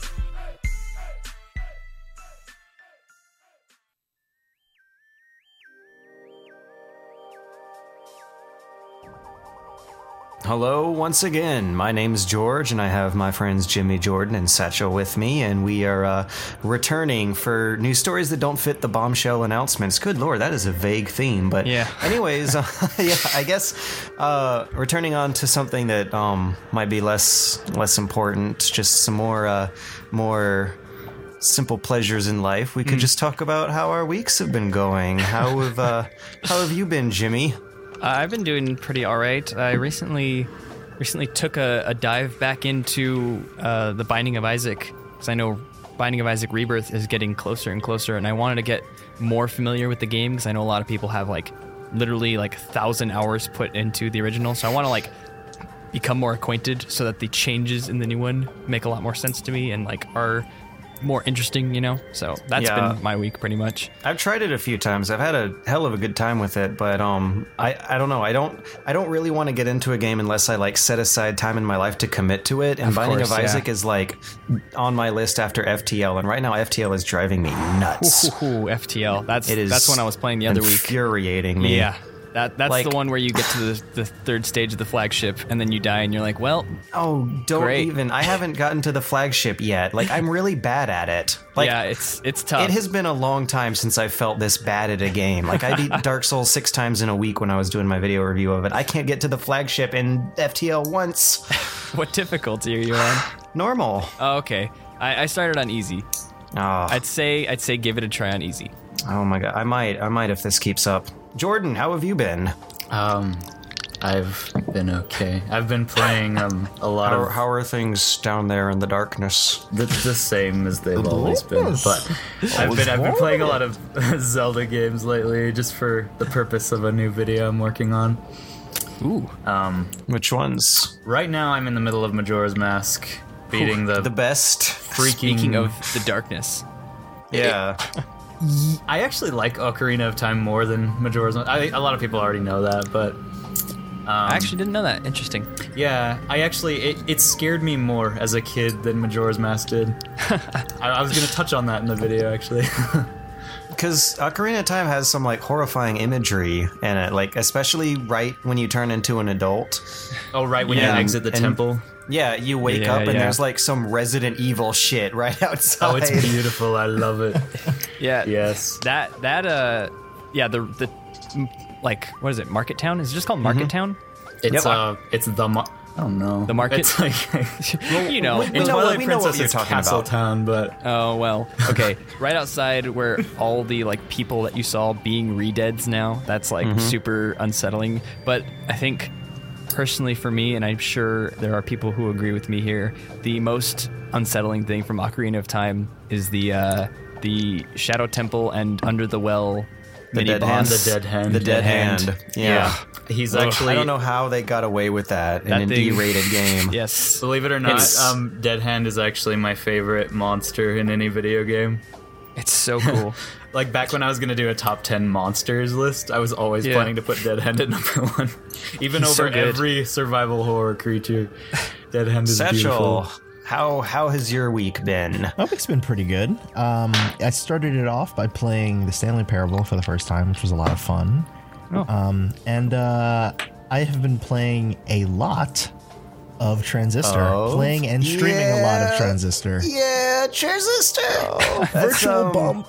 Hello once again. My name's George, and I have my friends Jimmy, Jordan, and Satchel with me, and we are uh, returning for news stories that don't fit the bombshell announcements. Good lord, that is a vague theme, but Yeah. anyways, uh, yeah, I guess uh, returning on to something that um, might be less less important, just some more uh, more simple pleasures in life. We could just talk about how our weeks have been going. How have uh, how have you been, Jimmy? Uh, I've been doing pretty all right. I recently recently took a, a dive back into uh, the Binding of Isaac, because I know Binding of Isaac Rebirth is getting closer and closer, and I wanted to get more familiar with the game, because I know a lot of people have like literally like a thousand hours put into the original. So I want to like become more acquainted so that the changes in the new one make a lot more sense to me and like are more interesting, you know? So that's Yeah. been my week pretty much. I've tried it a few times. I've had a hell of a good time with it, but um, I, I don't know. I don't I don't really want to get into a game unless I like set aside time in my life to commit to it. And Of Binding course, of yeah. Isaac is like on my list after F T L, and right now F T L is driving me nuts. Ooh, F T L. That's It is that's when I was playing the other week. infuriating me. Yeah. That, that's Like- the one where you get to the, the third stage of the flagship and then you die and you're like, well, Oh, don't Great. even. I haven't gotten to the flagship yet. Like, I'm really bad at it. Like, yeah, it's it's tough. it has been a long time since I felt this bad at a game. Like, I beat Dark Souls six times in a week when I was doing my video review of it. I can't get to the flagship in F T L once. What difficulty are you on? Normal. Oh, okay. I, I started on easy. Oh, I'd say I'd say give it a try on easy. oh my god. I might. I might if this keeps up. Jordan, how have you been? Um, I've been okay. I've been playing um a lot How, of how are things down there in the darkness? the, the same as they've always been, but I've been I've been playing a lot of Zelda games lately, just for the purpose of a new video I'm working on. Ooh. Um, Which ones? right now I'm in the middle of Majora's Mask, beating the, The best. freaking. Speaking of the darkness. Yeah. I actually like Ocarina of Time more than Majora's Mask. I, a lot of people already know that, but I actually didn't know that. Interesting. yeah, I actually it, it scared me more as a kid than Majora's Mask did. I, I was gonna touch on that in the video actually. Because Ocarina of Time has some like horrifying imagery in it, like especially right when you turn into an adult. Oh right, when Yeah, you exit the and- temple. Yeah, you wake Yeah, up and yeah. there's like some Resident Evil shit right outside. Oh, it's beautiful. I love it. Yeah. Yes. That that uh yeah, the the mm, like what is it? Market Town? Is it just called Market Town? It's Yep. uh, it's the. Mo- I don't know. The market? It's like You know. we- we in know what- Twilight we know what Princess, you're it's talking Castle about. Town, but Oh well. Okay. Right outside where all the like people that you saw being re-deads now. That's like Mm-hmm. super unsettling. But I think personally for me, and I'm sure there are people who agree with me here, the most unsettling thing from Ocarina of Time is the uh, the Shadow Temple and Under the Well The mini dead boss. hand. the dead hand. The dead hand. Yeah. He's Ugh, actually. I don't know how they got away with that in That an thing- E-rated game. Yes. Believe it or not, It's- um, Dead Hand is actually my favorite monster in any video game. It's so cool. Like back when I was gonna do a top ten monsters list, I was always Yeah. planning to put Dead Hand at number one, even He's so over good. every survival horror creature. Dead Hand is Satchel, beautiful. how how has your week been? My week's been pretty good. Um, I started it off by playing the Stanley Parable for the first time, which was a lot of fun. Oh. Um, and uh, I have been playing a lot of Transistor, Oh, playing and streaming a lot of yeah. Transistor. Yeah, Transistor. Oh, that's, Virtual um, bump.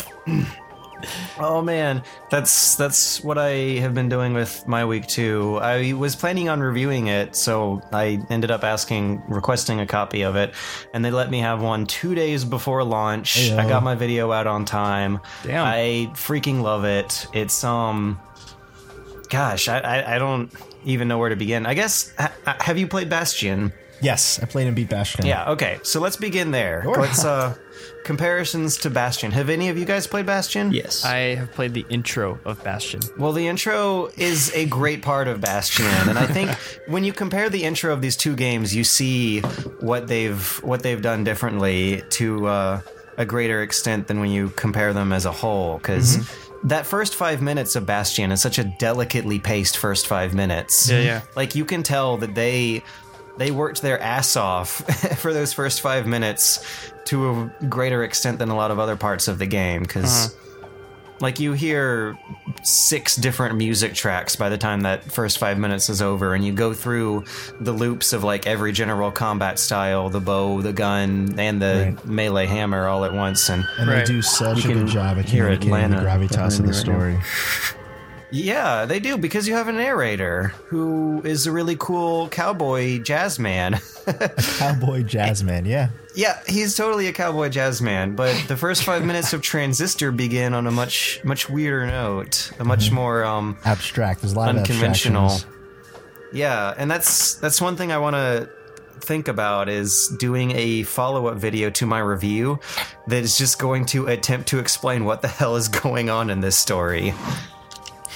Oh man, that's that's what I have been doing with my week too. I was planning on reviewing it, so I ended up asking, requesting a copy of it, and they let me have one two days before launch. Heyo. I got my video out on time. Damn. I freaking love it. It's um, gosh, I I, I don't even know where to begin. I guess ha- have you played Bastion? Yes, I played and beat Bastion. Yeah. Okay. So let's begin there. Sure. Let's uh, comparisons to Bastion. Have any of you guys played Bastion? Yes. I have played the intro of Bastion. Well, the intro is a great part of Bastion, and I think when you compare the intro of these two games, you see what they've what they've done differently to uh, a greater extent than when you compare them as a whole. Because that first five minutes of Bastion is such a delicately paced first five minutes. Yeah, yeah. Like you can tell that they they worked their ass off for those first five minutes to a greater extent than a lot of other parts of the game. Because like you hear six different music tracks by the time that first five minutes is over, and you go through the loops of like every general combat style, the bow, the gun, and the Right. melee hammer all at once. And And Right. they do such a You can good job at hear communicating the Atlanta gravitas of the behind me right now. story. yeah, they do, because you have a narrator who is a really cool cowboy jazz man. Cowboy Jazzman, yeah. Yeah, he's totally a cowboy jazz man, but the first five minutes of Transistor begin on a much, much weirder note, a much more um, Abstract. There's a lot unconventional. of abstractions. Yeah, and that's that's one thing I want to think about is doing a follow-up video to my review that is just going to attempt to explain what the hell is going on in this story.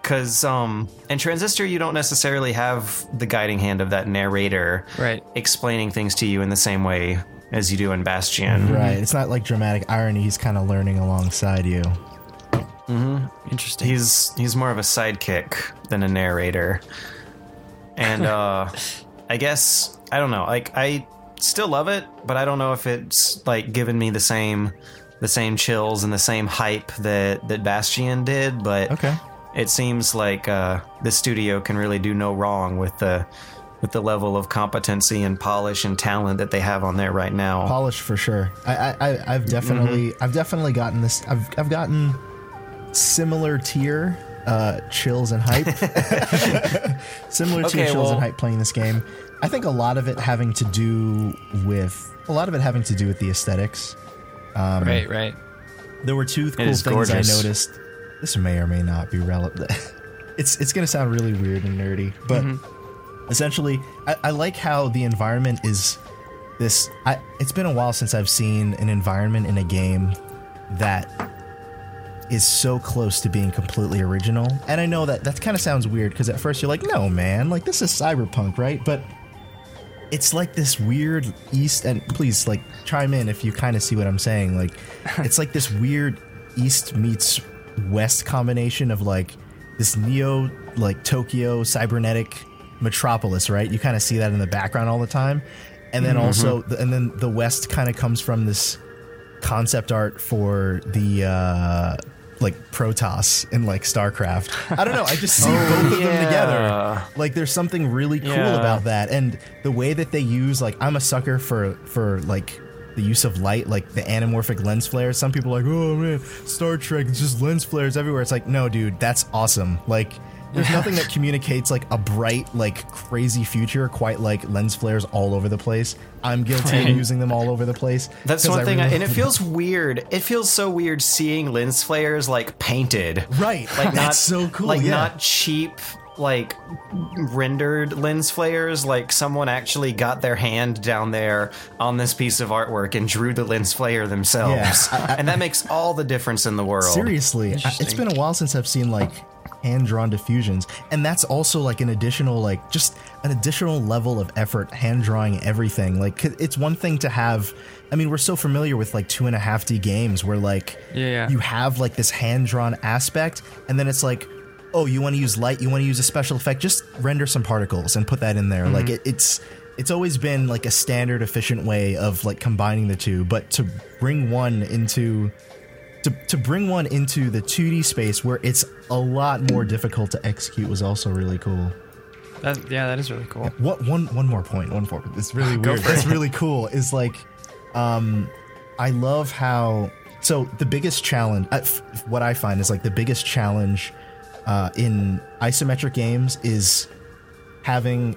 Because um, in Transistor, you don't necessarily have the guiding hand of that narrator Right. explaining things to you in the same way as you do in Bastion. Right. It's not like dramatic irony. He's kind of learning alongside you. Interesting. He's he's more of a sidekick than a narrator. And uh, I guess, I don't know, like, I still love it, but I don't know if it's, like, giving me the same the same chills and the same hype that, that Bastion did, but Okay. it seems like uh, the studio can really do no wrong with the with the level of competency and polish and talent that they have on there right now. Polish for sure. I, I, I I've definitely, Mm-hmm. I've definitely gotten this. I've, I've gotten similar tier uh, chills and hype. Similar tier Okay, chills well- and hype playing this game. I think a lot of it having to do with a lot of it having to do with the aesthetics. right, right. There were two cool is things gorgeous. I noticed. This may or may not be relevant. It's it's gonna sound really weird and nerdy, but essentially, I, I like how the environment is this. I, it's been a while since I've seen an environment in a game that is so close to being completely original. And I know that that kind of sounds weird because at first you're like, no, man, like this is cyberpunk, right? But it's like this weird East, and please, like, chime in if you kind of see what I'm saying. Like, it's like this weird East meets West combination of like this neo, like Tokyo cybernetic metropolis, right? You kind of see that in the background all the time. And then also, and then the West kind of comes from this concept art for the uh like Protoss in like StarCraft. I don't know, I just see both of them together. Like there's something really cool Yeah. about that, and the way that they use, like, I'm a sucker for for like the use of light, like the anamorphic lens flares. Some people are like, oh man, Star Trek, it's just lens flares everywhere. It's like, no dude, that's awesome. Like there's nothing that communicates like a bright, like crazy future quite like lens flares all over the place. I'm guilty Right. of using them all over the place. That's 'cause one I thing, really I, and it love feels weird. It feels so weird seeing lens flares like painted, them. right. like That's not so cool. like yeah. not cheap, like rendered lens flares. Like someone actually got their hand down there on this piece of artwork and drew the lens flare themselves, Yeah. I- I- and that makes all the difference in the world. Seriously, I- it's been a while since I've seen like hand-drawn diffusions, and that's also like an additional, like just an additional level of effort hand drawing everything. Like 'cause it's one thing to have, I mean, we're so familiar with like two and a half D games where like Yeah, yeah. you have like this hand-drawn aspect, and then it's like, oh, you want to use light, you want to use a special effect, just render some particles and put that in there. Like it, it's it's always been like a standard efficient way of like combining the two, but to bring one into To, to bring one into the two D space where it's a lot more difficult to execute was also really cool. That, yeah, that is really cool. What one one more point, one more. It's really weird. It's really cool. Is like, um, I love how. So the biggest challenge, uh, f- what I find is like the biggest challenge uh, in isometric games is having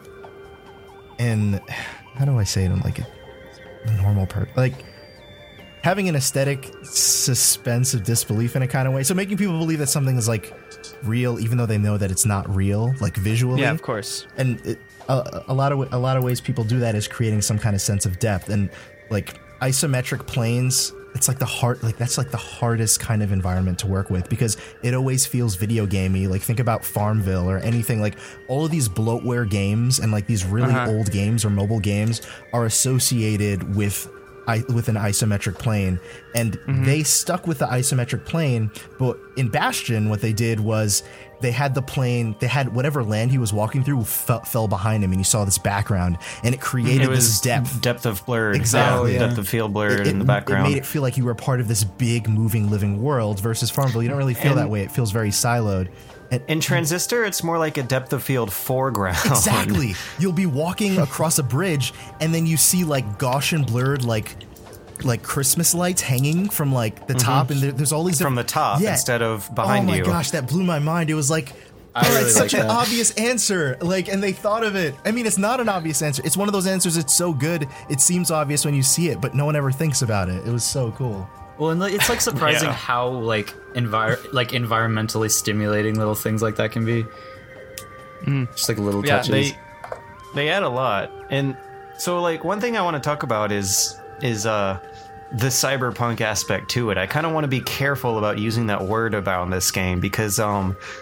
an, how do I say it in like a, a normal per like. having an aesthetic suspense of disbelief in a kind of way. So making people believe that something is like real, even though they know that it's not real, like visually. Yeah, of course. And it, a, a lot of a lot of ways people do that is creating some kind of sense of depth, and like isometric planes. It's like the hard, like that's like the hardest kind of environment to work with because it always feels video gamey. Like think about Farmville or anything. Like all of these bloatware games and like these really Uh-huh. old games or mobile games are associated with I, with an isometric plane, and Mm-hmm. they stuck with the isometric plane. But in Bastion, what they did was they had the plane, they had whatever land he was walking through fell, fell behind him, and you saw this background, and it created It was this depth. depth of blurred, Exactly, yeah, yeah. depth of field blurred It, in the it- background. It made it feel like you were part of this big, moving, living world. Versus Farmville, you don't really feel And- that way. It feels very siloed. And, In Transistor, it's more like a depth of field foreground. Exactly. You'll be walking across a bridge, and then you see like Gaussian blurred, like like Christmas lights hanging from like the top, and there, there's all these From the top Yeah. instead of behind Oh my you. gosh, that blew my mind. It was like. I Oh, really it's such like an that. obvious answer. Like, and they thought of it. I mean, it's not an obvious answer. It's one of those answers that's so good, it seems obvious when you see it, but no one ever thinks about it. It was so cool. Well, and like, it's like surprising Yeah. how like envir- like environmentally stimulating little things like that can be. Just like little Yeah, touches. they they add a lot. And so like one thing I want to talk about is is uh the cyberpunk aspect to it. I kind of want to be careful about using that word about this game because um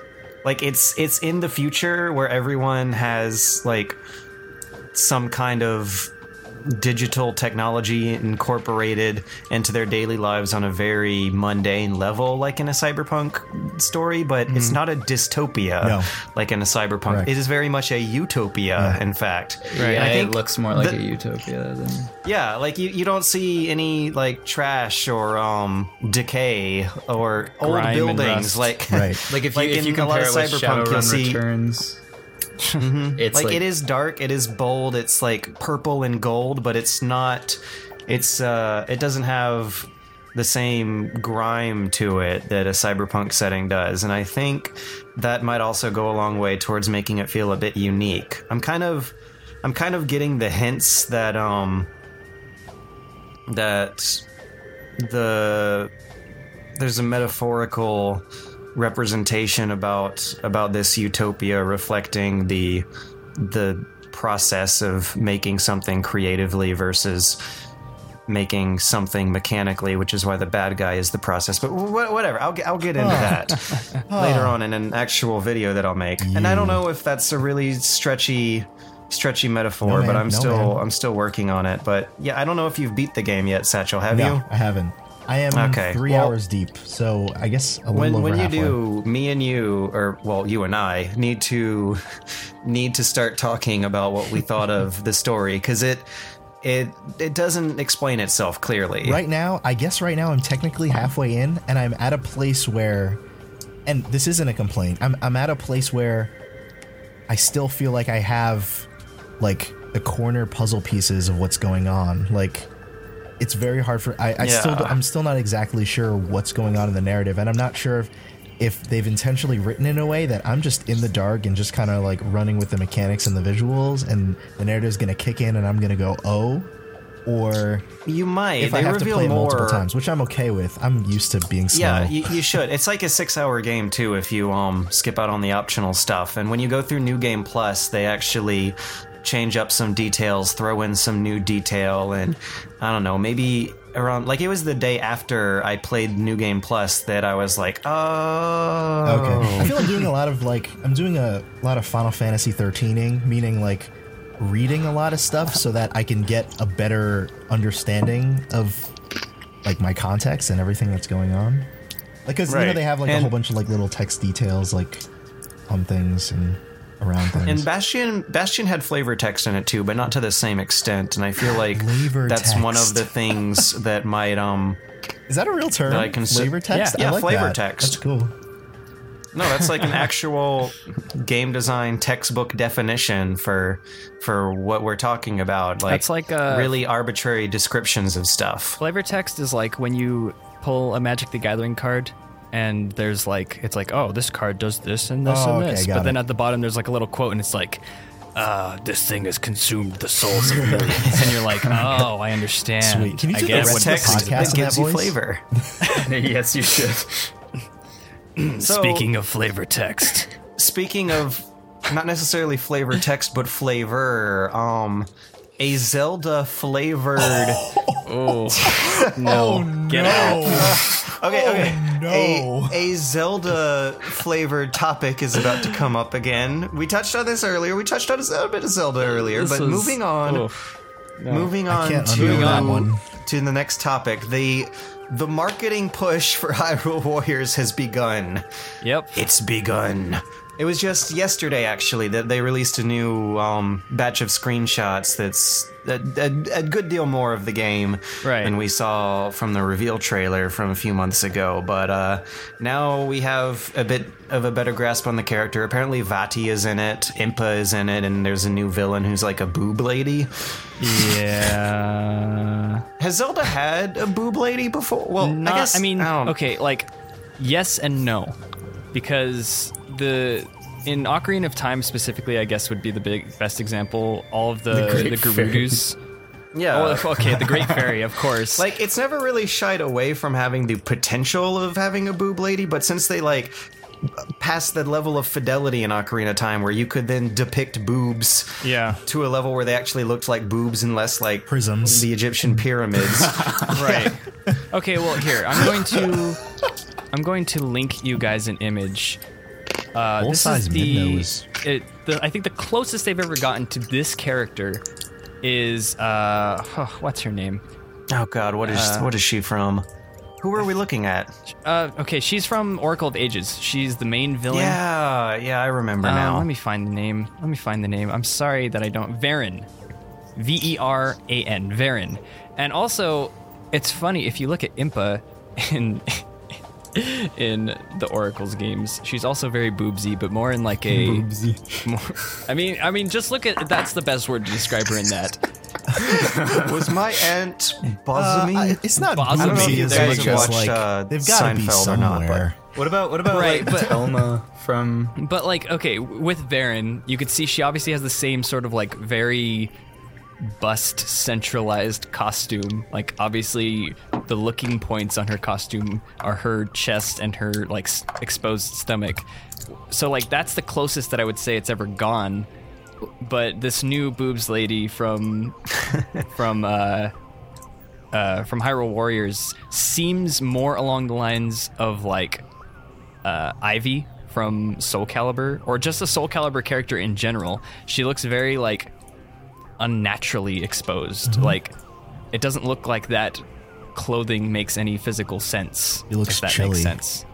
like it's it's in the future where everyone has like some kind of digital technology incorporated into their daily lives on a very mundane level, like in a cyberpunk story, but mm. it's not a dystopia no. like in a cyberpunk. Correct. It is very much a utopia, yeah. in fact. Right. Yeah, I think it looks more like the, a utopia than... Yeah, like you, you don't see any like trash or um decay or old Grime buildings like right. like if you, like if in you compare a lot of it with cyberpunk, you'll see Returns. Mm-hmm. It's like, like it is dark, it is bold, it's like purple and gold, but it's not it's uh it doesn't have the same grime to it that a cyberpunk setting does, and I think that might also go a long way towards making it feel a bit unique. I'm kind of I'm kind of getting the hints that um that the there's a metaphorical representation about about this utopia reflecting the the process of making something creatively versus making something mechanically, which is why the bad guy is the process. But wh- whatever, I'll get I'll get into that later on in an actual video that I'll make. You. And I don't know if that's a really stretchy stretchy metaphor, no, but I'm no, still man. I'm still working on it. But yeah, I don't know if you've beat the game yet, Satchel. Have no, you? I haven't. I am okay. three well, hours deep, so I guess a little when, over when you halfway. do, me and you, or well, you and I need to need to start talking about what we thought of the story, because it it it doesn't explain itself clearly. Right now, I guess right now I'm technically halfway in, and I'm at a place where, and this isn't a complaint. I'm I'm at a place where I still feel like I have like the corner puzzle pieces of what's going on, like. It's very hard for I, I yeah. still I'm still not exactly sure what's going on in the narrative, and I'm not sure if, if they've intentionally written it in a way that I'm just in the dark and just kind of like running with the mechanics and the visuals, and the narrative's gonna kick in and I'm gonna go oh, or you might if they I have reveal to play more multiple times, which I'm okay with. I'm used to being slow. Yeah, you, you should. It's like a six-hour game too if you um skip out on the optional stuff, and when you go through New Game Plus, they actually change up some details, throw in some new detail, and I don't know, maybe around like it was the day after I played New Game Plus that I was like, oh. Okay. I feel I'm doing a lot of like I'm doing a lot of Final Fantasy thirteening, meaning like reading a lot of stuff so that I can get a better understanding of like my context and everything that's going on. Like, cause right. you know they have like and, a whole bunch of like little text details like on things and. Around things. And Bastion Bastion had flavor text in it too, but not to the same extent, and I feel like flavor that's text. one of the things that might um is that a real term? I can flavor text? Yeah, I yeah like flavor that. text. That's cool. No, that's like an actual game design textbook definition for for what we're talking about. Like that's like a, really arbitrary descriptions of stuff. Flavor text is like when you pull a Magic the Gathering card and there's like, it's like, oh, this card does this and this oh, and okay, this. But it. then at the bottom, there's like a little quote, and it's like, uh, this thing has consumed the souls of millions. And you're like, oh, I understand. Sweet. Can you do I guess the what text that, that gives that you flavor? Yes, you should. So, speaking of flavor text. Speaking of not necessarily flavor text, but flavor, um... a Zelda flavored. Oh no! Oh, Get no. out! Okay, okay. Oh, no. A, a Zelda flavored topic is about to come up again. We touched on this earlier. We touched on a bit of Zelda earlier, This but was- moving on. oh, no. Moving I on can't to undo that one. to the next topic. The the marketing push for Hyrule Warriors has begun. Yep. It's begun. It was just yesterday, actually, that they released a new um, batch of screenshots that's a, a, a good deal more of the game Right. than we saw from the reveal trailer from a few months ago. But uh, now we have a bit of a better grasp on the character. Apparently Vati is in it, Impa is in it, and there's a new villain who's like a boob lady. Yeah. Has Zelda had a boob lady before? Well, Not, I guess... I mean, um, okay, like, yes and no. Because the... In Ocarina of Time specifically, I guess would be the big best example. All of the, The the, Great Garudus. Yeah. Oh, okay, the Great Fairy, of course. Like, it's never really shied away from having the potential of having a boob lady, but since they, like, passed the level of fidelity in Ocarina of Time where you could then depict boobs yeah. to a level where they actually looked like boobs and less like Prisms. the Egyptian pyramids. Right. Okay, well, here, I'm going to... I'm going to link you guys an image Uh, Full this size is the, Midna was- it, the I think the closest they've ever gotten to this character is uh, oh, what's her name? Oh God, what is Uh, what is she from? Who are we looking at? Uh, okay, she's from Oracle of Ages. She's the main villain. Yeah, yeah, I remember Uh, now. Let me find the name. Let me find the name. I'm sorry that I don't. Varen. V E R A N. Varen. And also, it's funny, if you look at Impa in in the Oracle's games, she's also very boobsy, but more in like a... Boobsy. More, I mean, I mean, just look at... That's the best word to describe her in that. Was my aunt Uh, bosomy? I- it's not Bosomy. I don't know if boobsy you as guys much have as watched, like uh, they've got to be Seinfeld or not, somewhere. What about what about Right, like but- Telma from? But like, okay, with Varen, you could see she obviously has the same sort of like very bust centralized costume. Like obviously the looking points on her costume are her chest and her like s- exposed stomach. So like that's the closest that I would say it's ever gone. But this new boobs lady from from uh uh from Hyrule Warriors seems more along the lines of like uh Ivy from Soul Calibur, or just a Soul Calibur character in general. She looks very like unnaturally exposed. Mm-hmm. Like it doesn't look like that clothing makes any physical sense. It looks if that chilly. makes sense.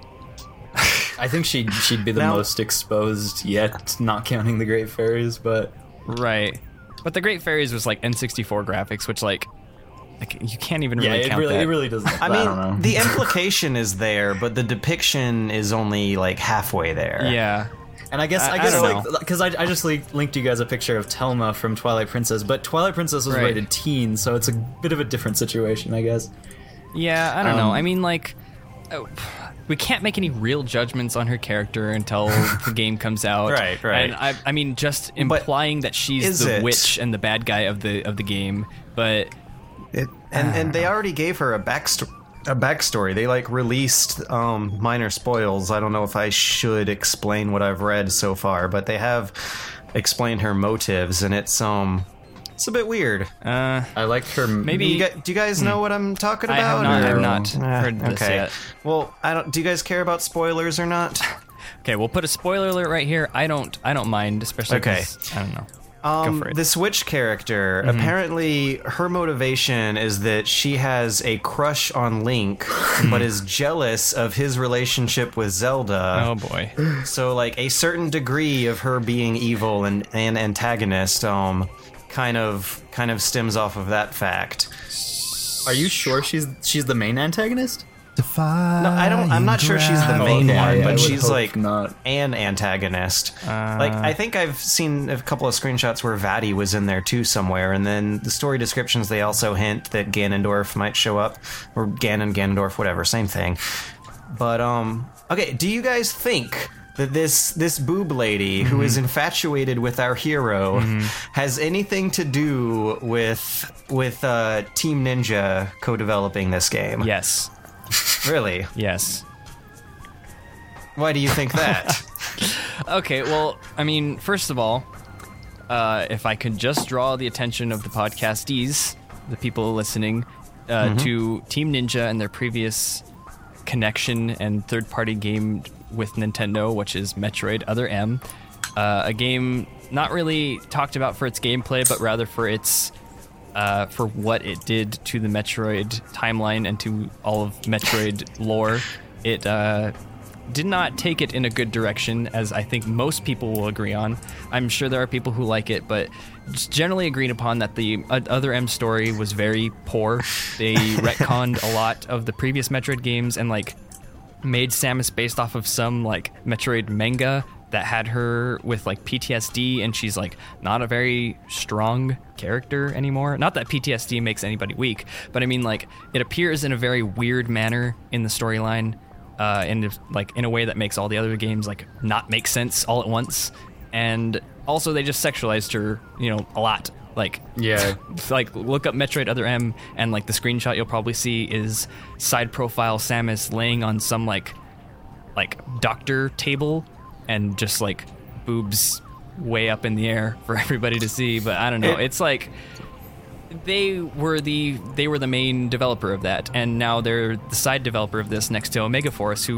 I think she'd she'd be the Now- most exposed yet, not counting the Great Fairies. But Right. But the Great Fairies was like N sixty-four graphics, which like like you can't even yeah, really it count really that. it really doesn't. I I, don't mean, know. the implication is there, but the depiction is only like halfway there. Yeah. And I guess I- I, I guess don't like know. because I, I just li- linked you guys a picture of Telma from Twilight Princess, but Twilight Princess was Right. rated teen, so it's a bit of a different situation, I guess. Yeah, I don't know. Um, I mean, like, oh, we can't make any real judgments on her character until the game comes out. Right, right. And I, I mean, just implying that she's is the it? witch and the bad guy of the of the game, but It, and and they already gave her a backstory. A backstory. They like released um, minor spoils. I don't know if I should explain what I've read so far, but they have explained her motives, and it's um, it's a bit weird. uh, I like her. maybe You guys, do you guys know what I'm talking I about? have not, I have or- not Ah, heard this okay. yet. Well, I don't. Do you guys care about spoilers or not? Okay, we'll put a spoiler alert right here. I don't, I don't mind, especially 'cause, I don't know. Go Um, for it. this witch character, Mm-hmm. apparently her motivation is that she has a crush on Link, but is jealous of his relationship with Zelda. Oh boy. So, like, a certain degree of her being evil and an antagonist, um, kind of, kind of stems off of that fact. Are you sure she's she's the main antagonist? Defying No, I don't. I'm not sure she's the gravity. main Okay, I- one, I but would she's hope like not. an antagonist. like I think I've seen a couple of screenshots where Vaati was in there too somewhere, and then the story descriptions they also hint that Ganondorf might show up, or Ganon, Ganondorf, whatever, same thing. But um, okay. Do you guys think that this this boob lady who is infatuated with our hero has anything to do with with uh, Team Ninja co-developing this game? Yes. Really? Yes. Why do you think that? Okay, well, I mean, first of all, uh, if I could just draw the attention of the podcastees, the people listening, uh, to Team Ninja and their previous connection and third-party game with Nintendo, which is Metroid Other M, uh, a game not really talked about for its gameplay, but rather for its uh, for what it did to the Metroid timeline and to all of Metroid lore. It uh, did not take it in a good direction, as I think most people will agree on. I'm sure there are people who like it, but it's generally agreed upon that the uh, Other M story was very poor. They retconned a lot of the previous Metroid games and like made Samus based off of some like Metroid manga that had her with like P T S D, and she's like not a very strong character anymore. Not that P T S D makes anybody weak, but I mean like it appears in a very weird manner in the storyline, uh, and like in a way that makes all the other games like not make sense all at once. And also they just sexualized her, you know, a lot. Like Yeah. like look up Metroid Other M, and like the screenshot you'll probably see is side profile Samus laying on some like like doctor table and just like boobs way up in the air for everybody to see. But I don't know, It- it's like they were the they were the main developer of that, and now they're the side developer of this next to Omega Force, who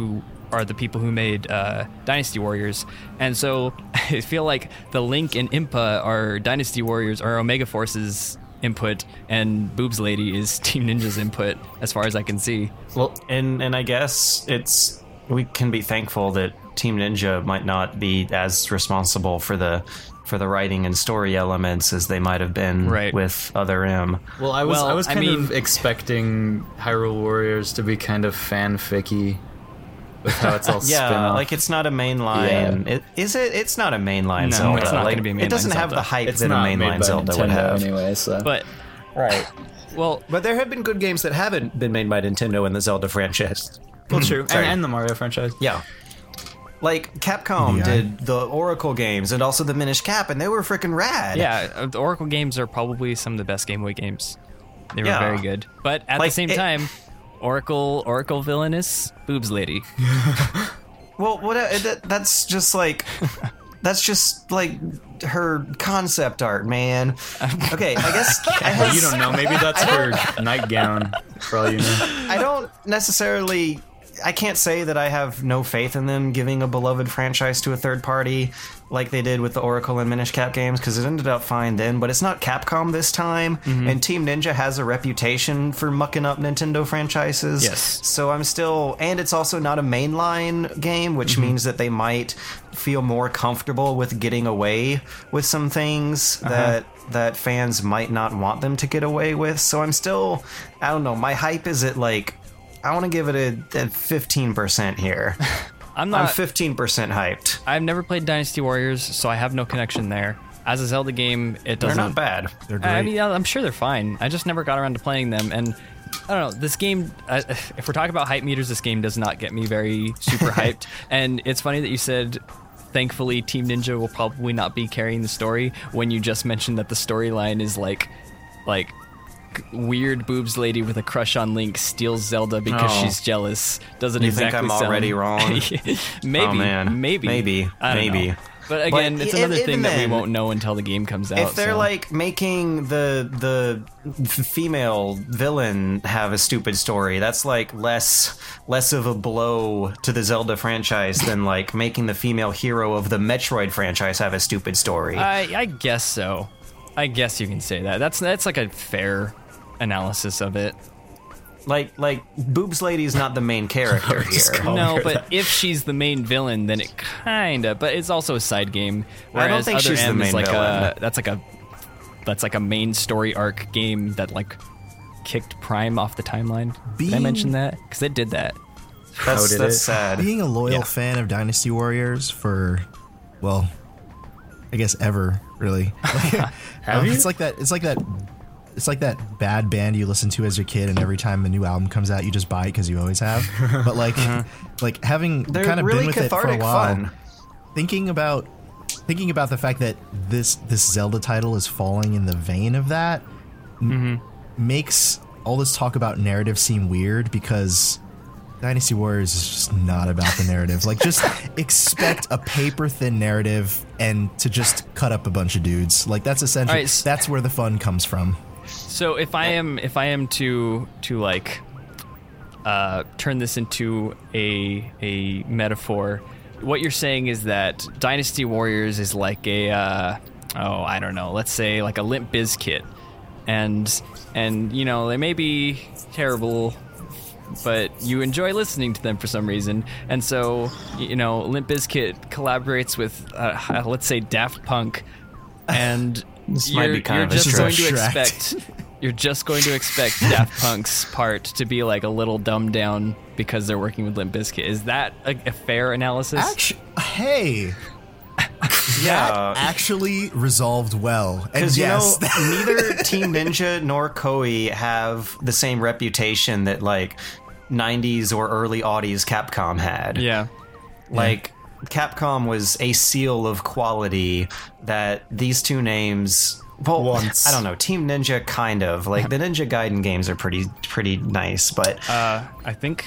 are the people who made uh, Dynasty Warriors, and so I feel like the Link and Impa are Dynasty Warriors or Omega Force's input, and Boobs Lady is Team Ninja's input, as far as I can see. Well, and and I guess it's we can be thankful that Team Ninja might not be as responsible for the for the writing and story elements as they might have been right. with Other M. Well, I was Well, I was I kind mean- of expecting Hyrule Warriors to be kind of fanficky with how it's all Yeah, spin-off. like it's not a mainline. It, is it? It's not a mainline No, Zelda. it's not like, gonna be a It doesn't mainline have Zelda. the hype it's that a not made mainline by Zelda Nintendo would have. anyway. So But Right. well, But there have been good games that haven't been made by Nintendo in the Zelda franchise. well, true, and, Sorry. and the Mario franchise. Yeah. Like, Capcom Yeah. did the Oracle games and also the Minish Cap, and they were freaking rad. yeah, uh, the Oracle games are probably some of the best Game Boy games. They were Yeah. very good. But at Like, the same it- time, Oracle Oracle villainous Boobs Lady. Well, what? uh, That, that's just like... That's just, like, her concept art, man. Okay, I guess... I Well, guess- you don't know. Maybe that's her nightgown, for all you know. I don't necessarily... I can't say that I have no faith in them giving a beloved franchise to a third party like they did with the Oracle and Minish Cap games, because it ended up fine then, but it's not Capcom this time, and Team Ninja has a reputation for mucking up Nintendo franchises. Yes. So I'm still... And it's also not a mainline game, which means that they might feel more comfortable with getting away with some things that that fans might not want them to get away with. So I'm still... I don't know. My hype is at, like... I want to give it a, a fifteen percent here. I'm I'm not. fifteen percent hyped. I've never played Dynasty Warriors, so I have no connection there. As a Zelda game, it They're doesn't. not bad. They're great. I mean, yeah, I'm sure they're fine. I just never got around to playing them, and I don't know. This game, uh, if we're talking about hype meters, this game does not get me very super hyped. And it's funny that you said, thankfully, Team Ninja will probably not be carrying the story when you just mentioned that the storyline is like, like. Weird boobs lady with a crush on Link steals Zelda because Oh. she's jealous. Doesn't You think exactly I'm sound- already wrong? maybe, Oh, man. maybe, Maybe. I don't Maybe. know. But again, But it's e- another even thing that we then, won't know until the game comes out. If they're so. like making the the f- female villain have a stupid story, that's like less less of a blow to the Zelda franchise than like making the female hero of the Metroid franchise have a stupid story. I, I guess so. I guess you can say that. That's that's like a fair analysis of it. like like Boobs Lady's not the main character here. No, but if she's the main villain, then it kinda. But it's also a side game. I don't Whereas think Other she's the M is main like villain. a that's like a that's like a main story arc game that like kicked Prime off the timeline. Did I Being- mention that? Because it did that. That's, did that's it? sad. Being a loyal Yeah. fan of Dynasty Warriors for, well, I guess ever really. Like, Have um, you? It's like that. It's like that. It's like that bad band you listen to as your kid, and every time a new album comes out, you just buy it because you always have. But like, like having They're kind of really been with it for a cathartic while, fun. thinking about thinking about the fact that this this Zelda title is falling in the vein of that m- makes all this talk about narrative seem weird, because Dynasty Warriors is just not about the narrative. Like, just expect a paper thin narrative and to just cut up a bunch of dudes. Like, that's essentially All right, s- that's where the fun comes from. So if I am if I am to to like uh, turn this into a a metaphor, what you're saying is that Dynasty Warriors is like a uh, oh I don't know, let's say like a Limp Bizkit, and and you know they may be terrible, but you enjoy listening to them for some reason, and so you know Limp Bizkit collaborates with uh, let's say Daft Punk, and This you're, might be kind you're of a just going to stretch. expect you're just going to expect Daft Punk's part to be like a little dumbed down because they're working with Limp Bizkit. Is that a, a fair analysis? Actu- hey, Yeah. actually resolved well. And Because, you yes, know, neither Team Ninja nor Koei have the same reputation that, like, nineties or early aughties Capcom had. Yeah. Like, Capcom was a seal of quality that these two names... Well, Once. I don't know. Team Ninja, kind of. Like, the Ninja Gaiden games are pretty pretty nice, but Uh, I think.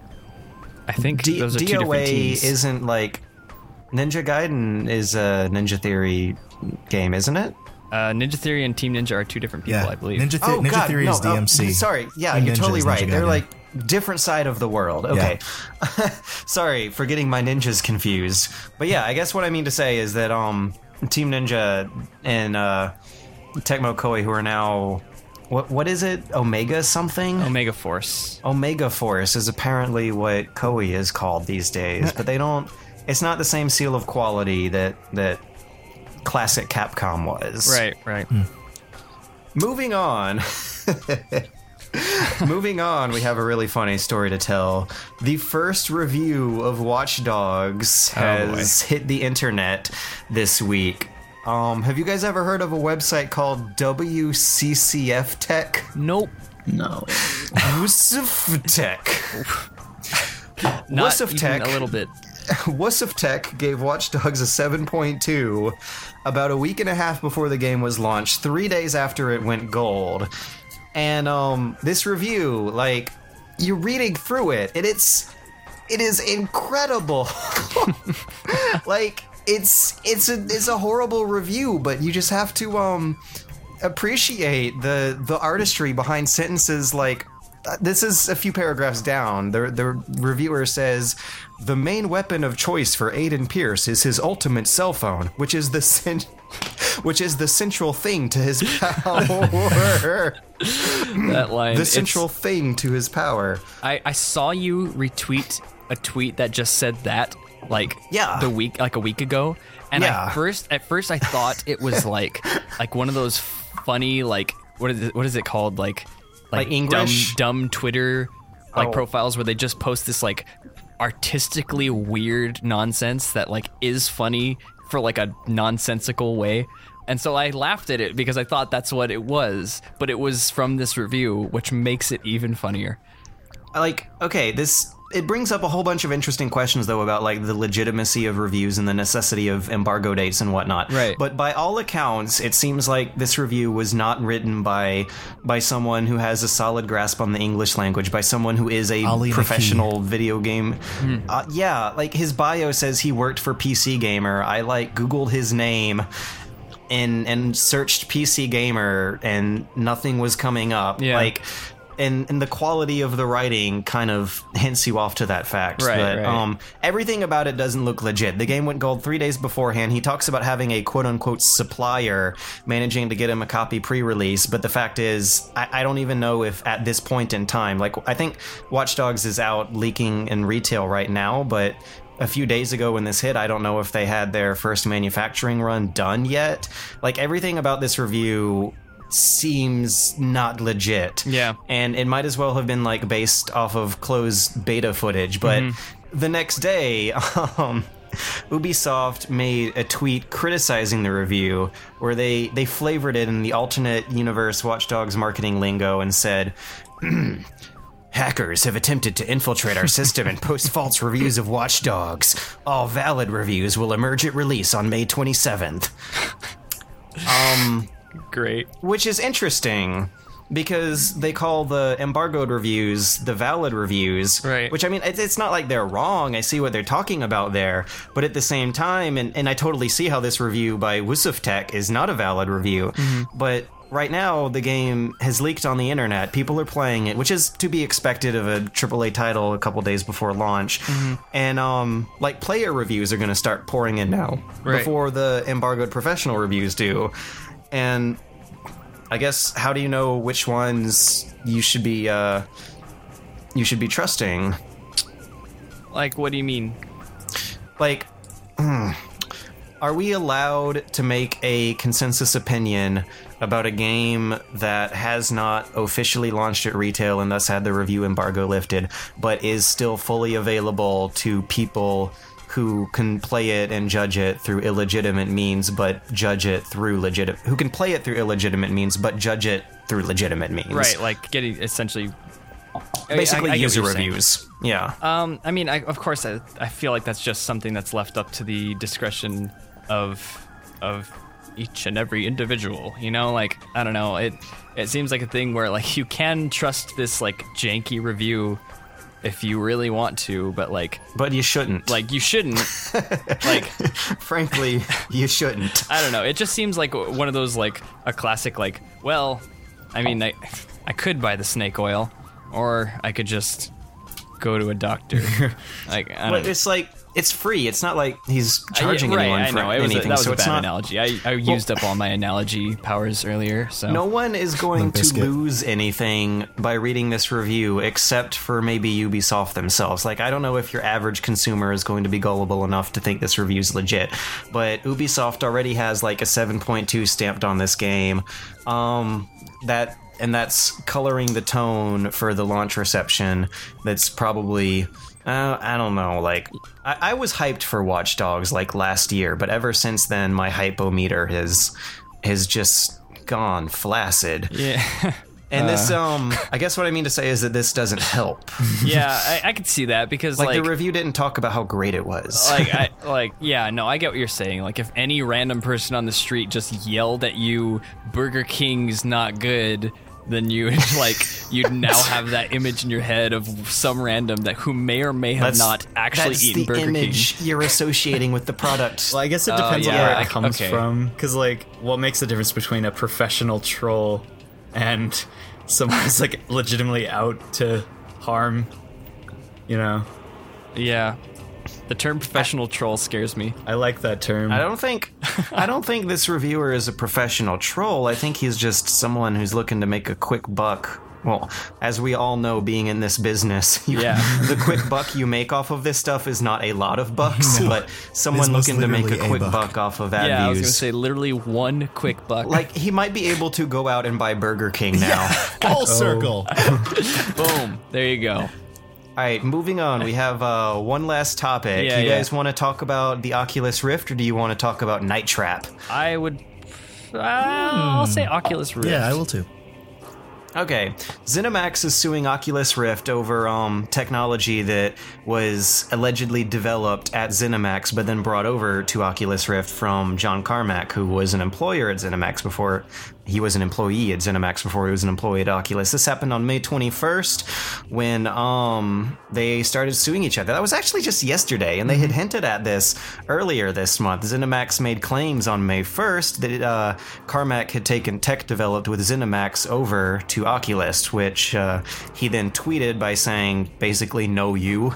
I think D- those are two different DOA teams. isn't, like... Ninja Gaiden is a Ninja Theory game, isn't it? uh, Ninja Theory and Team Ninja are two different people, yeah. I believe. Ninja, Th- Oh, Ninja God, Theory no, is D M C. oh, sorry, yeah, And you're Ninja totally is right. Ninja They're Gaiden. like different side of the world. Okay. Yeah. Sorry for getting my ninjas confused. But yeah, I guess what I mean to say is that um, Team Ninja and uh, Tecmo Koei, who are now... What What is it? Omega something? Omega Force. Omega Force is apparently what Koei is called these days. But they don't... It's not the same seal of quality that, that classic Capcom was. Right, right. Hmm. Moving on... Moving on, we have a really funny story to tell. The first review of Watch Dogs has oh hit the internet this week. Um, have you guys ever heard of a website called W C C F Tech? Nope. No. Wusuf Tech. Not Wusuf even Tech. a little bit. Wusuf Tech gave Watch Dogs a seven point two about a week and a half before the game was launched, three days after it went gold. And um, this review, like, you're reading through it, and it's it is incredible. Like, it's it's a it's a horrible review, but you just have to um appreciate the the artistry behind sentences like. This is a few paragraphs down. The the reviewer says, the main weapon of choice for Aiden Pierce is his ultimate cell phone, which is the cen- which is the central thing to his power. That line. The it's- central thing to his power. I, I saw you retweet a tweet that just said that, like Yeah. the week, like a week ago, and Yeah. I first, at first, I thought it was like, like one of those funny, like what is it, what is it called, like, Like dumb, English? dumb Twitter like Oh. profiles where they just post this like artistically weird nonsense that like is funny for like a nonsensical way. And so I laughed at it because I thought that's what it was, but it was from this review, which makes it even funnier. Like, okay, this it brings up a whole bunch of interesting questions though about like the legitimacy of reviews and the necessity of embargo dates and whatnot. Right. But by all accounts, it seems like this review was not written by by someone who has a solid grasp on the English language, by someone who is a Ali professional video game. Uh, yeah, like his bio says he worked for P C Gamer. I like Googled his name and and searched P C Gamer and nothing was coming up. Yeah. Like. And, and the quality of the writing kind of hints you off to that fact. Right, but right. um, everything about it doesn't look legit. The game went gold three days beforehand. He talks about having a quote-unquote supplier managing to get him a copy pre-release, but the fact is, I, I don't even know if at this point in time, like, I think Watch Dogs is out leaking in retail right now, but a few days ago when this hit, I don't know if they had their first manufacturing run done yet. Like, everything about this review seems not legit. Yeah. And it might as well have been like based off of closed beta footage. But Mm-hmm. the next day, um, Ubisoft made a tweet criticizing the review where they, they flavored it in the alternate universe Watch Dogs marketing lingo and said, hackers have attempted to infiltrate our system and post false reviews of Watch Dogs. All valid reviews will emerge at release on May twenty-seventh. Um... Great. Which is interesting because they call the embargoed reviews the valid reviews. Right. Which, I mean, it- it's not like they're wrong. I see what they're talking about there. But at the same time, and, and I totally see how this review by Wusuf Tech is not a valid review. But right now, the game has leaked on the internet. People are playing it, which is to be expected of a triple A title a couple days before launch. And, um, like, player reviews are going to start pouring in now Right. before the embargoed professional reviews do. And I guess, how do you know which ones you should be uh, you should be trusting? Like, what do you mean? Like, hmm, are we allowed to make a consensus opinion about a game that has not officially launched at retail and thus had the review embargo lifted, but is still fully available to people who can play it and judge it through illegitimate means, but judge it through legit, who can play it through illegitimate means, but judge it through legitimate means? Right, like getting essentially Basically, I- I get what user you're saying. reviews. Yeah. Um, I mean, I, of course, I, I feel like that's just something that's left up to the discretion of of each and every individual. You know, like I don't know. It it seems like a thing where like you can trust this like janky review if you really want to, but like But you shouldn't. like you shouldn't. Like Frankly, you shouldn't. I don't know. It just seems like one of those like a classic like. Well, I mean, I I could buy the snake oil. or I could just go to a doctor. Like, I don't But know. it's like it's free. It's not like he's charging Uh, yeah, anyone right, for I know. It was anything. a, that was so a it's bad not. analogy. I, I used up all my analogy powers earlier. So No one is going Limp to Bizkit. lose anything by reading this review except for maybe Ubisoft themselves. Like, I don't know if your average consumer is going to be gullible enough to think this review's legit, but Ubisoft already has like a seven point two stamped on this game. Um, that and that's coloring the tone for the launch reception. That's probably. Uh, I don't know, like, I, I was hyped for Watch Dogs, like, last year, but ever since then, my hypometer has, has just gone flaccid. yeah, And this, um, I guess what I mean to say is that this doesn't help. yeah, I, I could see that because Like, like, the review didn't talk about how great it was. like, I, like, yeah, no, I get what you're saying. Like, if any random person on the street just yelled at you, "Burger King's not good," then you like you'd now have that image in your head of some random that who may or may have That's- not actually that's eaten the Burger image King. you're associating with the product. Well, I guess it Oh, depends yeah, on where I- it comes okay. from. Because, like, what makes the difference between a professional troll and someone who's, like, legitimately out to harm, you know? Yeah, the term professional troll scares me. I like that term. I don't think I don't think this reviewer is a professional troll. I think he's just someone who's looking to make a quick buck. Well, as we all know, being in this business, you, Yeah. the quick buck you make off of this stuff is not a lot of bucks, but someone It's most looking to make a literally a quick buck. buck off of ad yeah, I was views. gonna say literally one quick buck. Like, he might be able to go out and buy Burger King now. Full circle. boom, there you go. All right, moving on. We have uh, one last topic. Yeah, you yeah. guys want to talk about the Oculus Rift, or do you want to talk about Night Trap? I would, uh, I'll say Oculus Rift. Yeah, I will too. Okay, ZeniMax is suing Oculus Rift over um, technology that was allegedly developed at ZeniMax, but then brought over to Oculus Rift from John Carmack, who was an employer at ZeniMax before he was an employee at ZeniMax before he was an employee at Oculus. This happened on May twenty-first when um, they started suing each other. That was actually just yesterday, and they had hinted at this earlier this month. ZeniMax made claims on May first that uh, Carmack had taken tech developed with ZeniMax over to Oculus, which uh, he then tweeted by saying, basically, no you.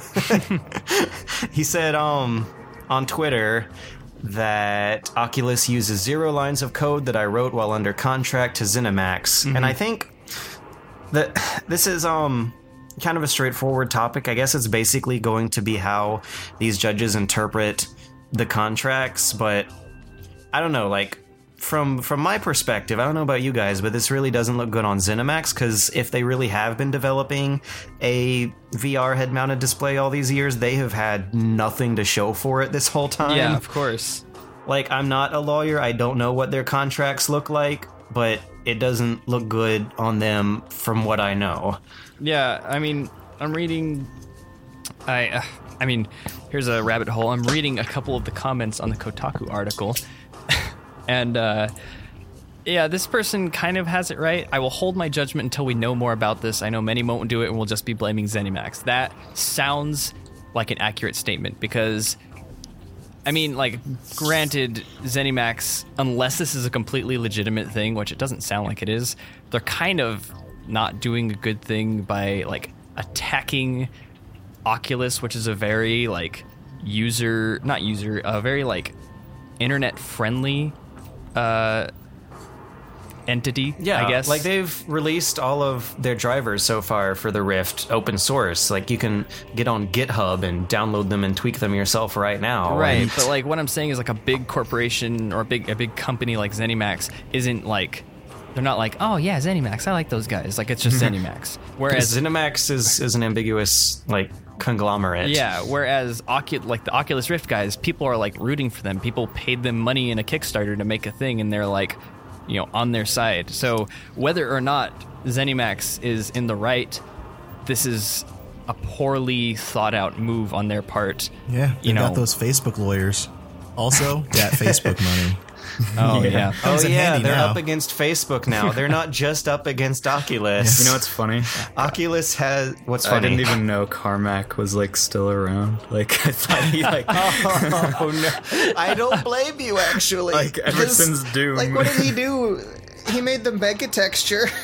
He said um, on Twitter that Oculus uses zero lines of code that I wrote while under contract to ZeniMax. Mm-hmm. And I think that this is um kind of a straightforward topic. I guess it's basically going to be how these judges interpret the contracts, but I don't know, like from from my perspective, I don't know about you guys, but this really doesn't look good on ZeniMax, because if they really have been developing a V R head-mounted display all these years, they have had nothing to show for it this whole time. Yeah, of course. Like, I'm not a lawyer, I don't know what their contracts look like, but it doesn't look good on them from what I know. Yeah, I mean, I'm reading. I, uh, I mean, here's a rabbit hole. I'm reading a couple of the comments on the Kotaku article, and uh, yeah, this person kind of has it right. I will hold my judgment until we know more about this. I know many won't do it, and we'll just be blaming ZeniMax. That sounds like an accurate statement because, I mean, like, granted, ZeniMax, unless this is a completely legitimate thing, which it doesn't sound like it is, they're kind of not doing a good thing by, like, attacking Oculus, which is a very, like, user, not user, a very, like, internet-friendly uh, entity, Yeah, I guess. like they've released all of their drivers so far for the Rift open source. Like, you can get on GitHub and download them and tweak them yourself right now. Right, And- but like what I'm saying is like a big corporation or a big a big company like ZeniMax isn't like, they're not like, oh yeah, ZeniMax, I like those guys. Like, it's just ZeniMax. Whereas ZeniMax is, is an ambiguous, like, conglomerate. yeah, whereas Ocu- like the Oculus Rift guys, people are like rooting for them. People paid them money in a Kickstarter to make a thing, and they're like, you know, on their side. So whether or not ZeniMax is in the right, this is a poorly thought out move on their part. Yeah, you you know. got those Facebook lawyers. Also, that Facebook money. Oh yeah. Oh Comes in yeah, handy they're now. up against Facebook now. They're not just up against Oculus. You know what's funny? Oculus has what's I funny. didn't even know Carmack was like still around. Like, I thought he like Oh no, I don't blame you actually. like ever Because, since Doom. like, what did he do? He made the mega texture.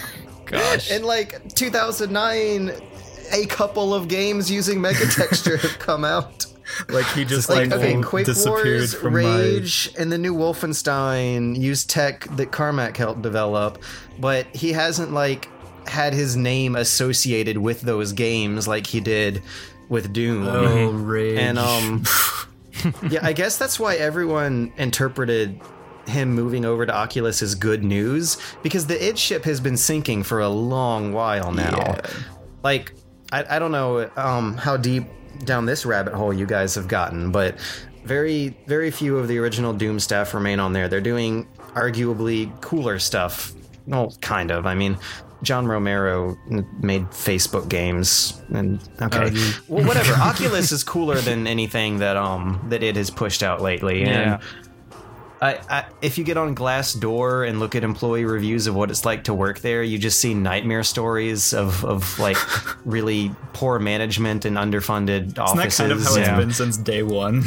gosh. In like two thousand nine, a couple of games using Mega Texture have come out. Like he just Like, like, okay, Quake disappeared Wars, from Rage, and the new Wolfenstein use tech that Carmack helped develop, but he hasn't like had his name associated with those games like he did with Doom. my oh Rage. And um yeah, I guess that's why everyone interpreted him moving over to Oculus as good news, because the id ship has been sinking for a long while now. Yeah. Like I, I don't know um how deep down this rabbit hole you guys have gotten, but very very few of the original Doom staff remain on there. They're doing arguably cooler stuff. Well, kind of. I mean, John Romero made Facebook games, and okay, Oh, well, whatever. Oculus is cooler than anything that um that it has pushed out lately. Yeah. And I, I, if you get on Glassdoor and look at employee reviews of what it's like to work there, you just see nightmare stories of, of like really poor management and underfunded Isn't offices. that kind of how it's Yeah. been since day one?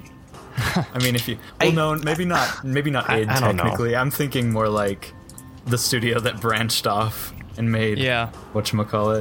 I mean, if you well, I- no, maybe not, maybe not I- id I don't know. technically. I'm thinking more like the studio that branched off and made Yeah. whatchamacallit,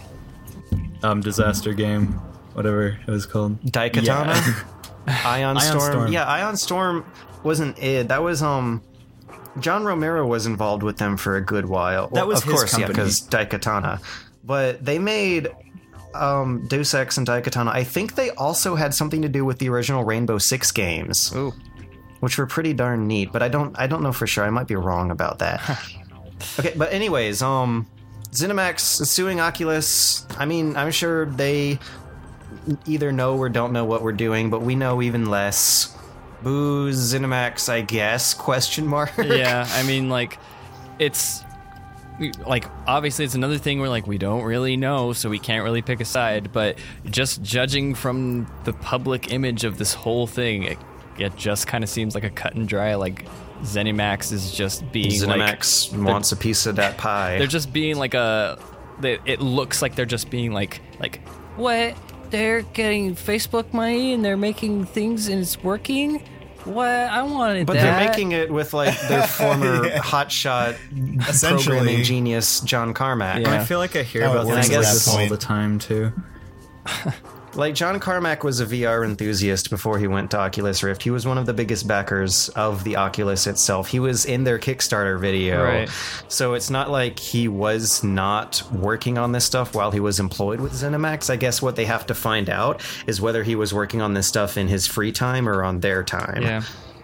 um, disaster game, whatever it was called. Daikatana, Yeah. Ion, Ion Storm. Storm. Yeah, Ion Storm wasn't id. That was um, John Romero was involved with them for a good while. That was of his course, yeah, company. because Daikatana. But they made um, Deus Ex and Daikatana. I think they also had something to do with the original Rainbow Six games. Ooh. Which were pretty darn neat, but I don't I don't know for sure. I might be wrong about that. Okay, but anyways, um ZeniMax is suing Oculus. I mean, I'm sure they either know or don't know what we're doing, but we know even less. Boo, ZeniMax, I guess, question mark. Yeah, I mean, like, it's like obviously it's another thing where like we don't really know, so we can't really pick a side. But just judging from the public image of this whole thing, it, it just kind of seems like a cut and dry. Like ZeniMax is just being like ZeniMax wants a piece of that pie. they're just being like a. They, it looks like they're just being like like what they're getting Facebook money and they're making things and it's working. What I wanted But that. they're making it with like their former hotshot Essentially. programming genius John Carmack. Yeah. I feel like I hear How it about works things at like that this all point. the time too. Like, John Carmack was a V R enthusiast before he went to Oculus Rift. He was one of the biggest backers of the Oculus itself. He was in their Kickstarter video. Right. So it's not like he was not working on this stuff while he was employed with ZeniMax. I guess what they have to find out is whether he was working on this stuff in his free time or on their time. yeah.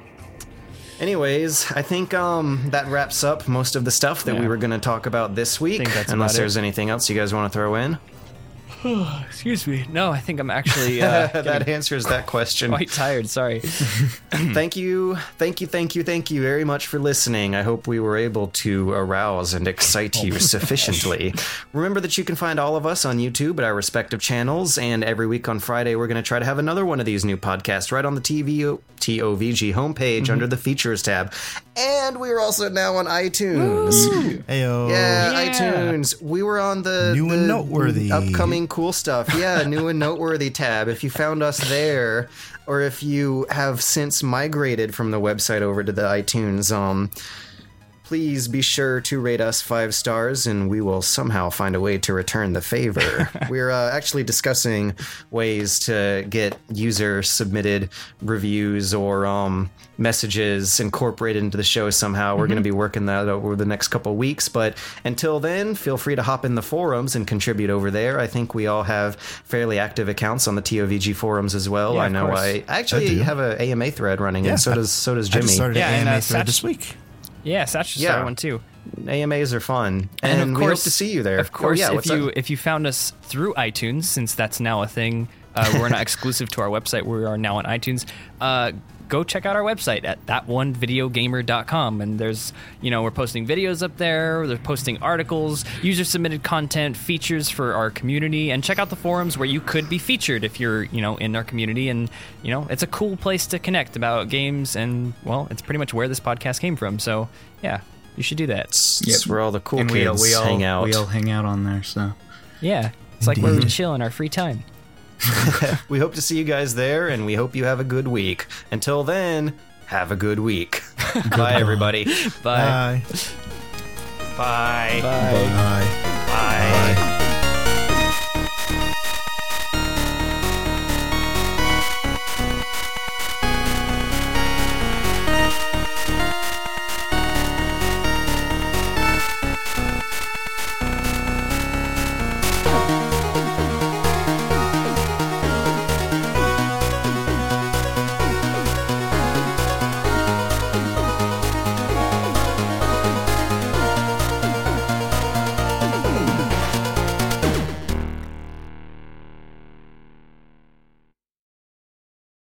Anyways, I think um, that wraps up most of the stuff that Yeah. we were going to talk about this week. think that's Unless about it. there's anything else you guys want to throw in. Excuse me. No, I think I'm actually uh, That answers that question. quite tired. Sorry. Thank you, thank you, thank you, thank you very much for listening. I hope we were able to arouse and excite you sufficiently. Remember that you can find all of us on YouTube at our respective channels, and every week on Friday we're going to try to have another one of these new podcasts right on the T V O, T O V G homepage under the Features tab. And we're also now on iTunes. Ayo. Yeah, Yeah. iTunes. We were on the New and the noteworthy. upcoming cool stuff. Yeah, new and noteworthy tab. If you found us there, or if you have since migrated from the website over to the iTunes, um, please be sure to rate us five stars, and we will somehow find a way to return the favor. We're uh, actually discussing ways to get user-submitted reviews or um, messages incorporated into the show somehow. We're going to be working that over the next couple weeks, but until then, feel free to hop in the forums and contribute over there. I think we all have fairly active accounts on the T O V G forums as well. Yeah, I of know course. I actually I do. have a A M A thread running, Yeah, and so I- does so does I Jimmy. just started Yeah, an and, A M A uh, thread Satch- this week. Yeah, Satch Yeah. started one too. A M As are fun, And, and, of we course, hope to see you there. Of course, oh, yeah, if what's you up? if you found us through iTunes, since that's now a thing, uh, we're not exclusive to our website. We are now on iTunes. Uh, go check out our website at that one video gamer dot com, and there's you know we're posting videos up there. They're posting articles, user submitted content, features for our community, and check out the forums where you could be featured if you're you know in our community. And you know it's a cool place to connect about games, and well, it's pretty much where this podcast came from. So yeah. You should do that. It's where all the cool and kids we, all- we all hang out. we all hang out on there. So Yeah. It's like where we Indeed. chill in our free time. We hope to see you guys there, and we hope you have a good week. Until then, have a good week. Bye, everybody. Bye. Bye. Bye. Bye. Bye. Bye.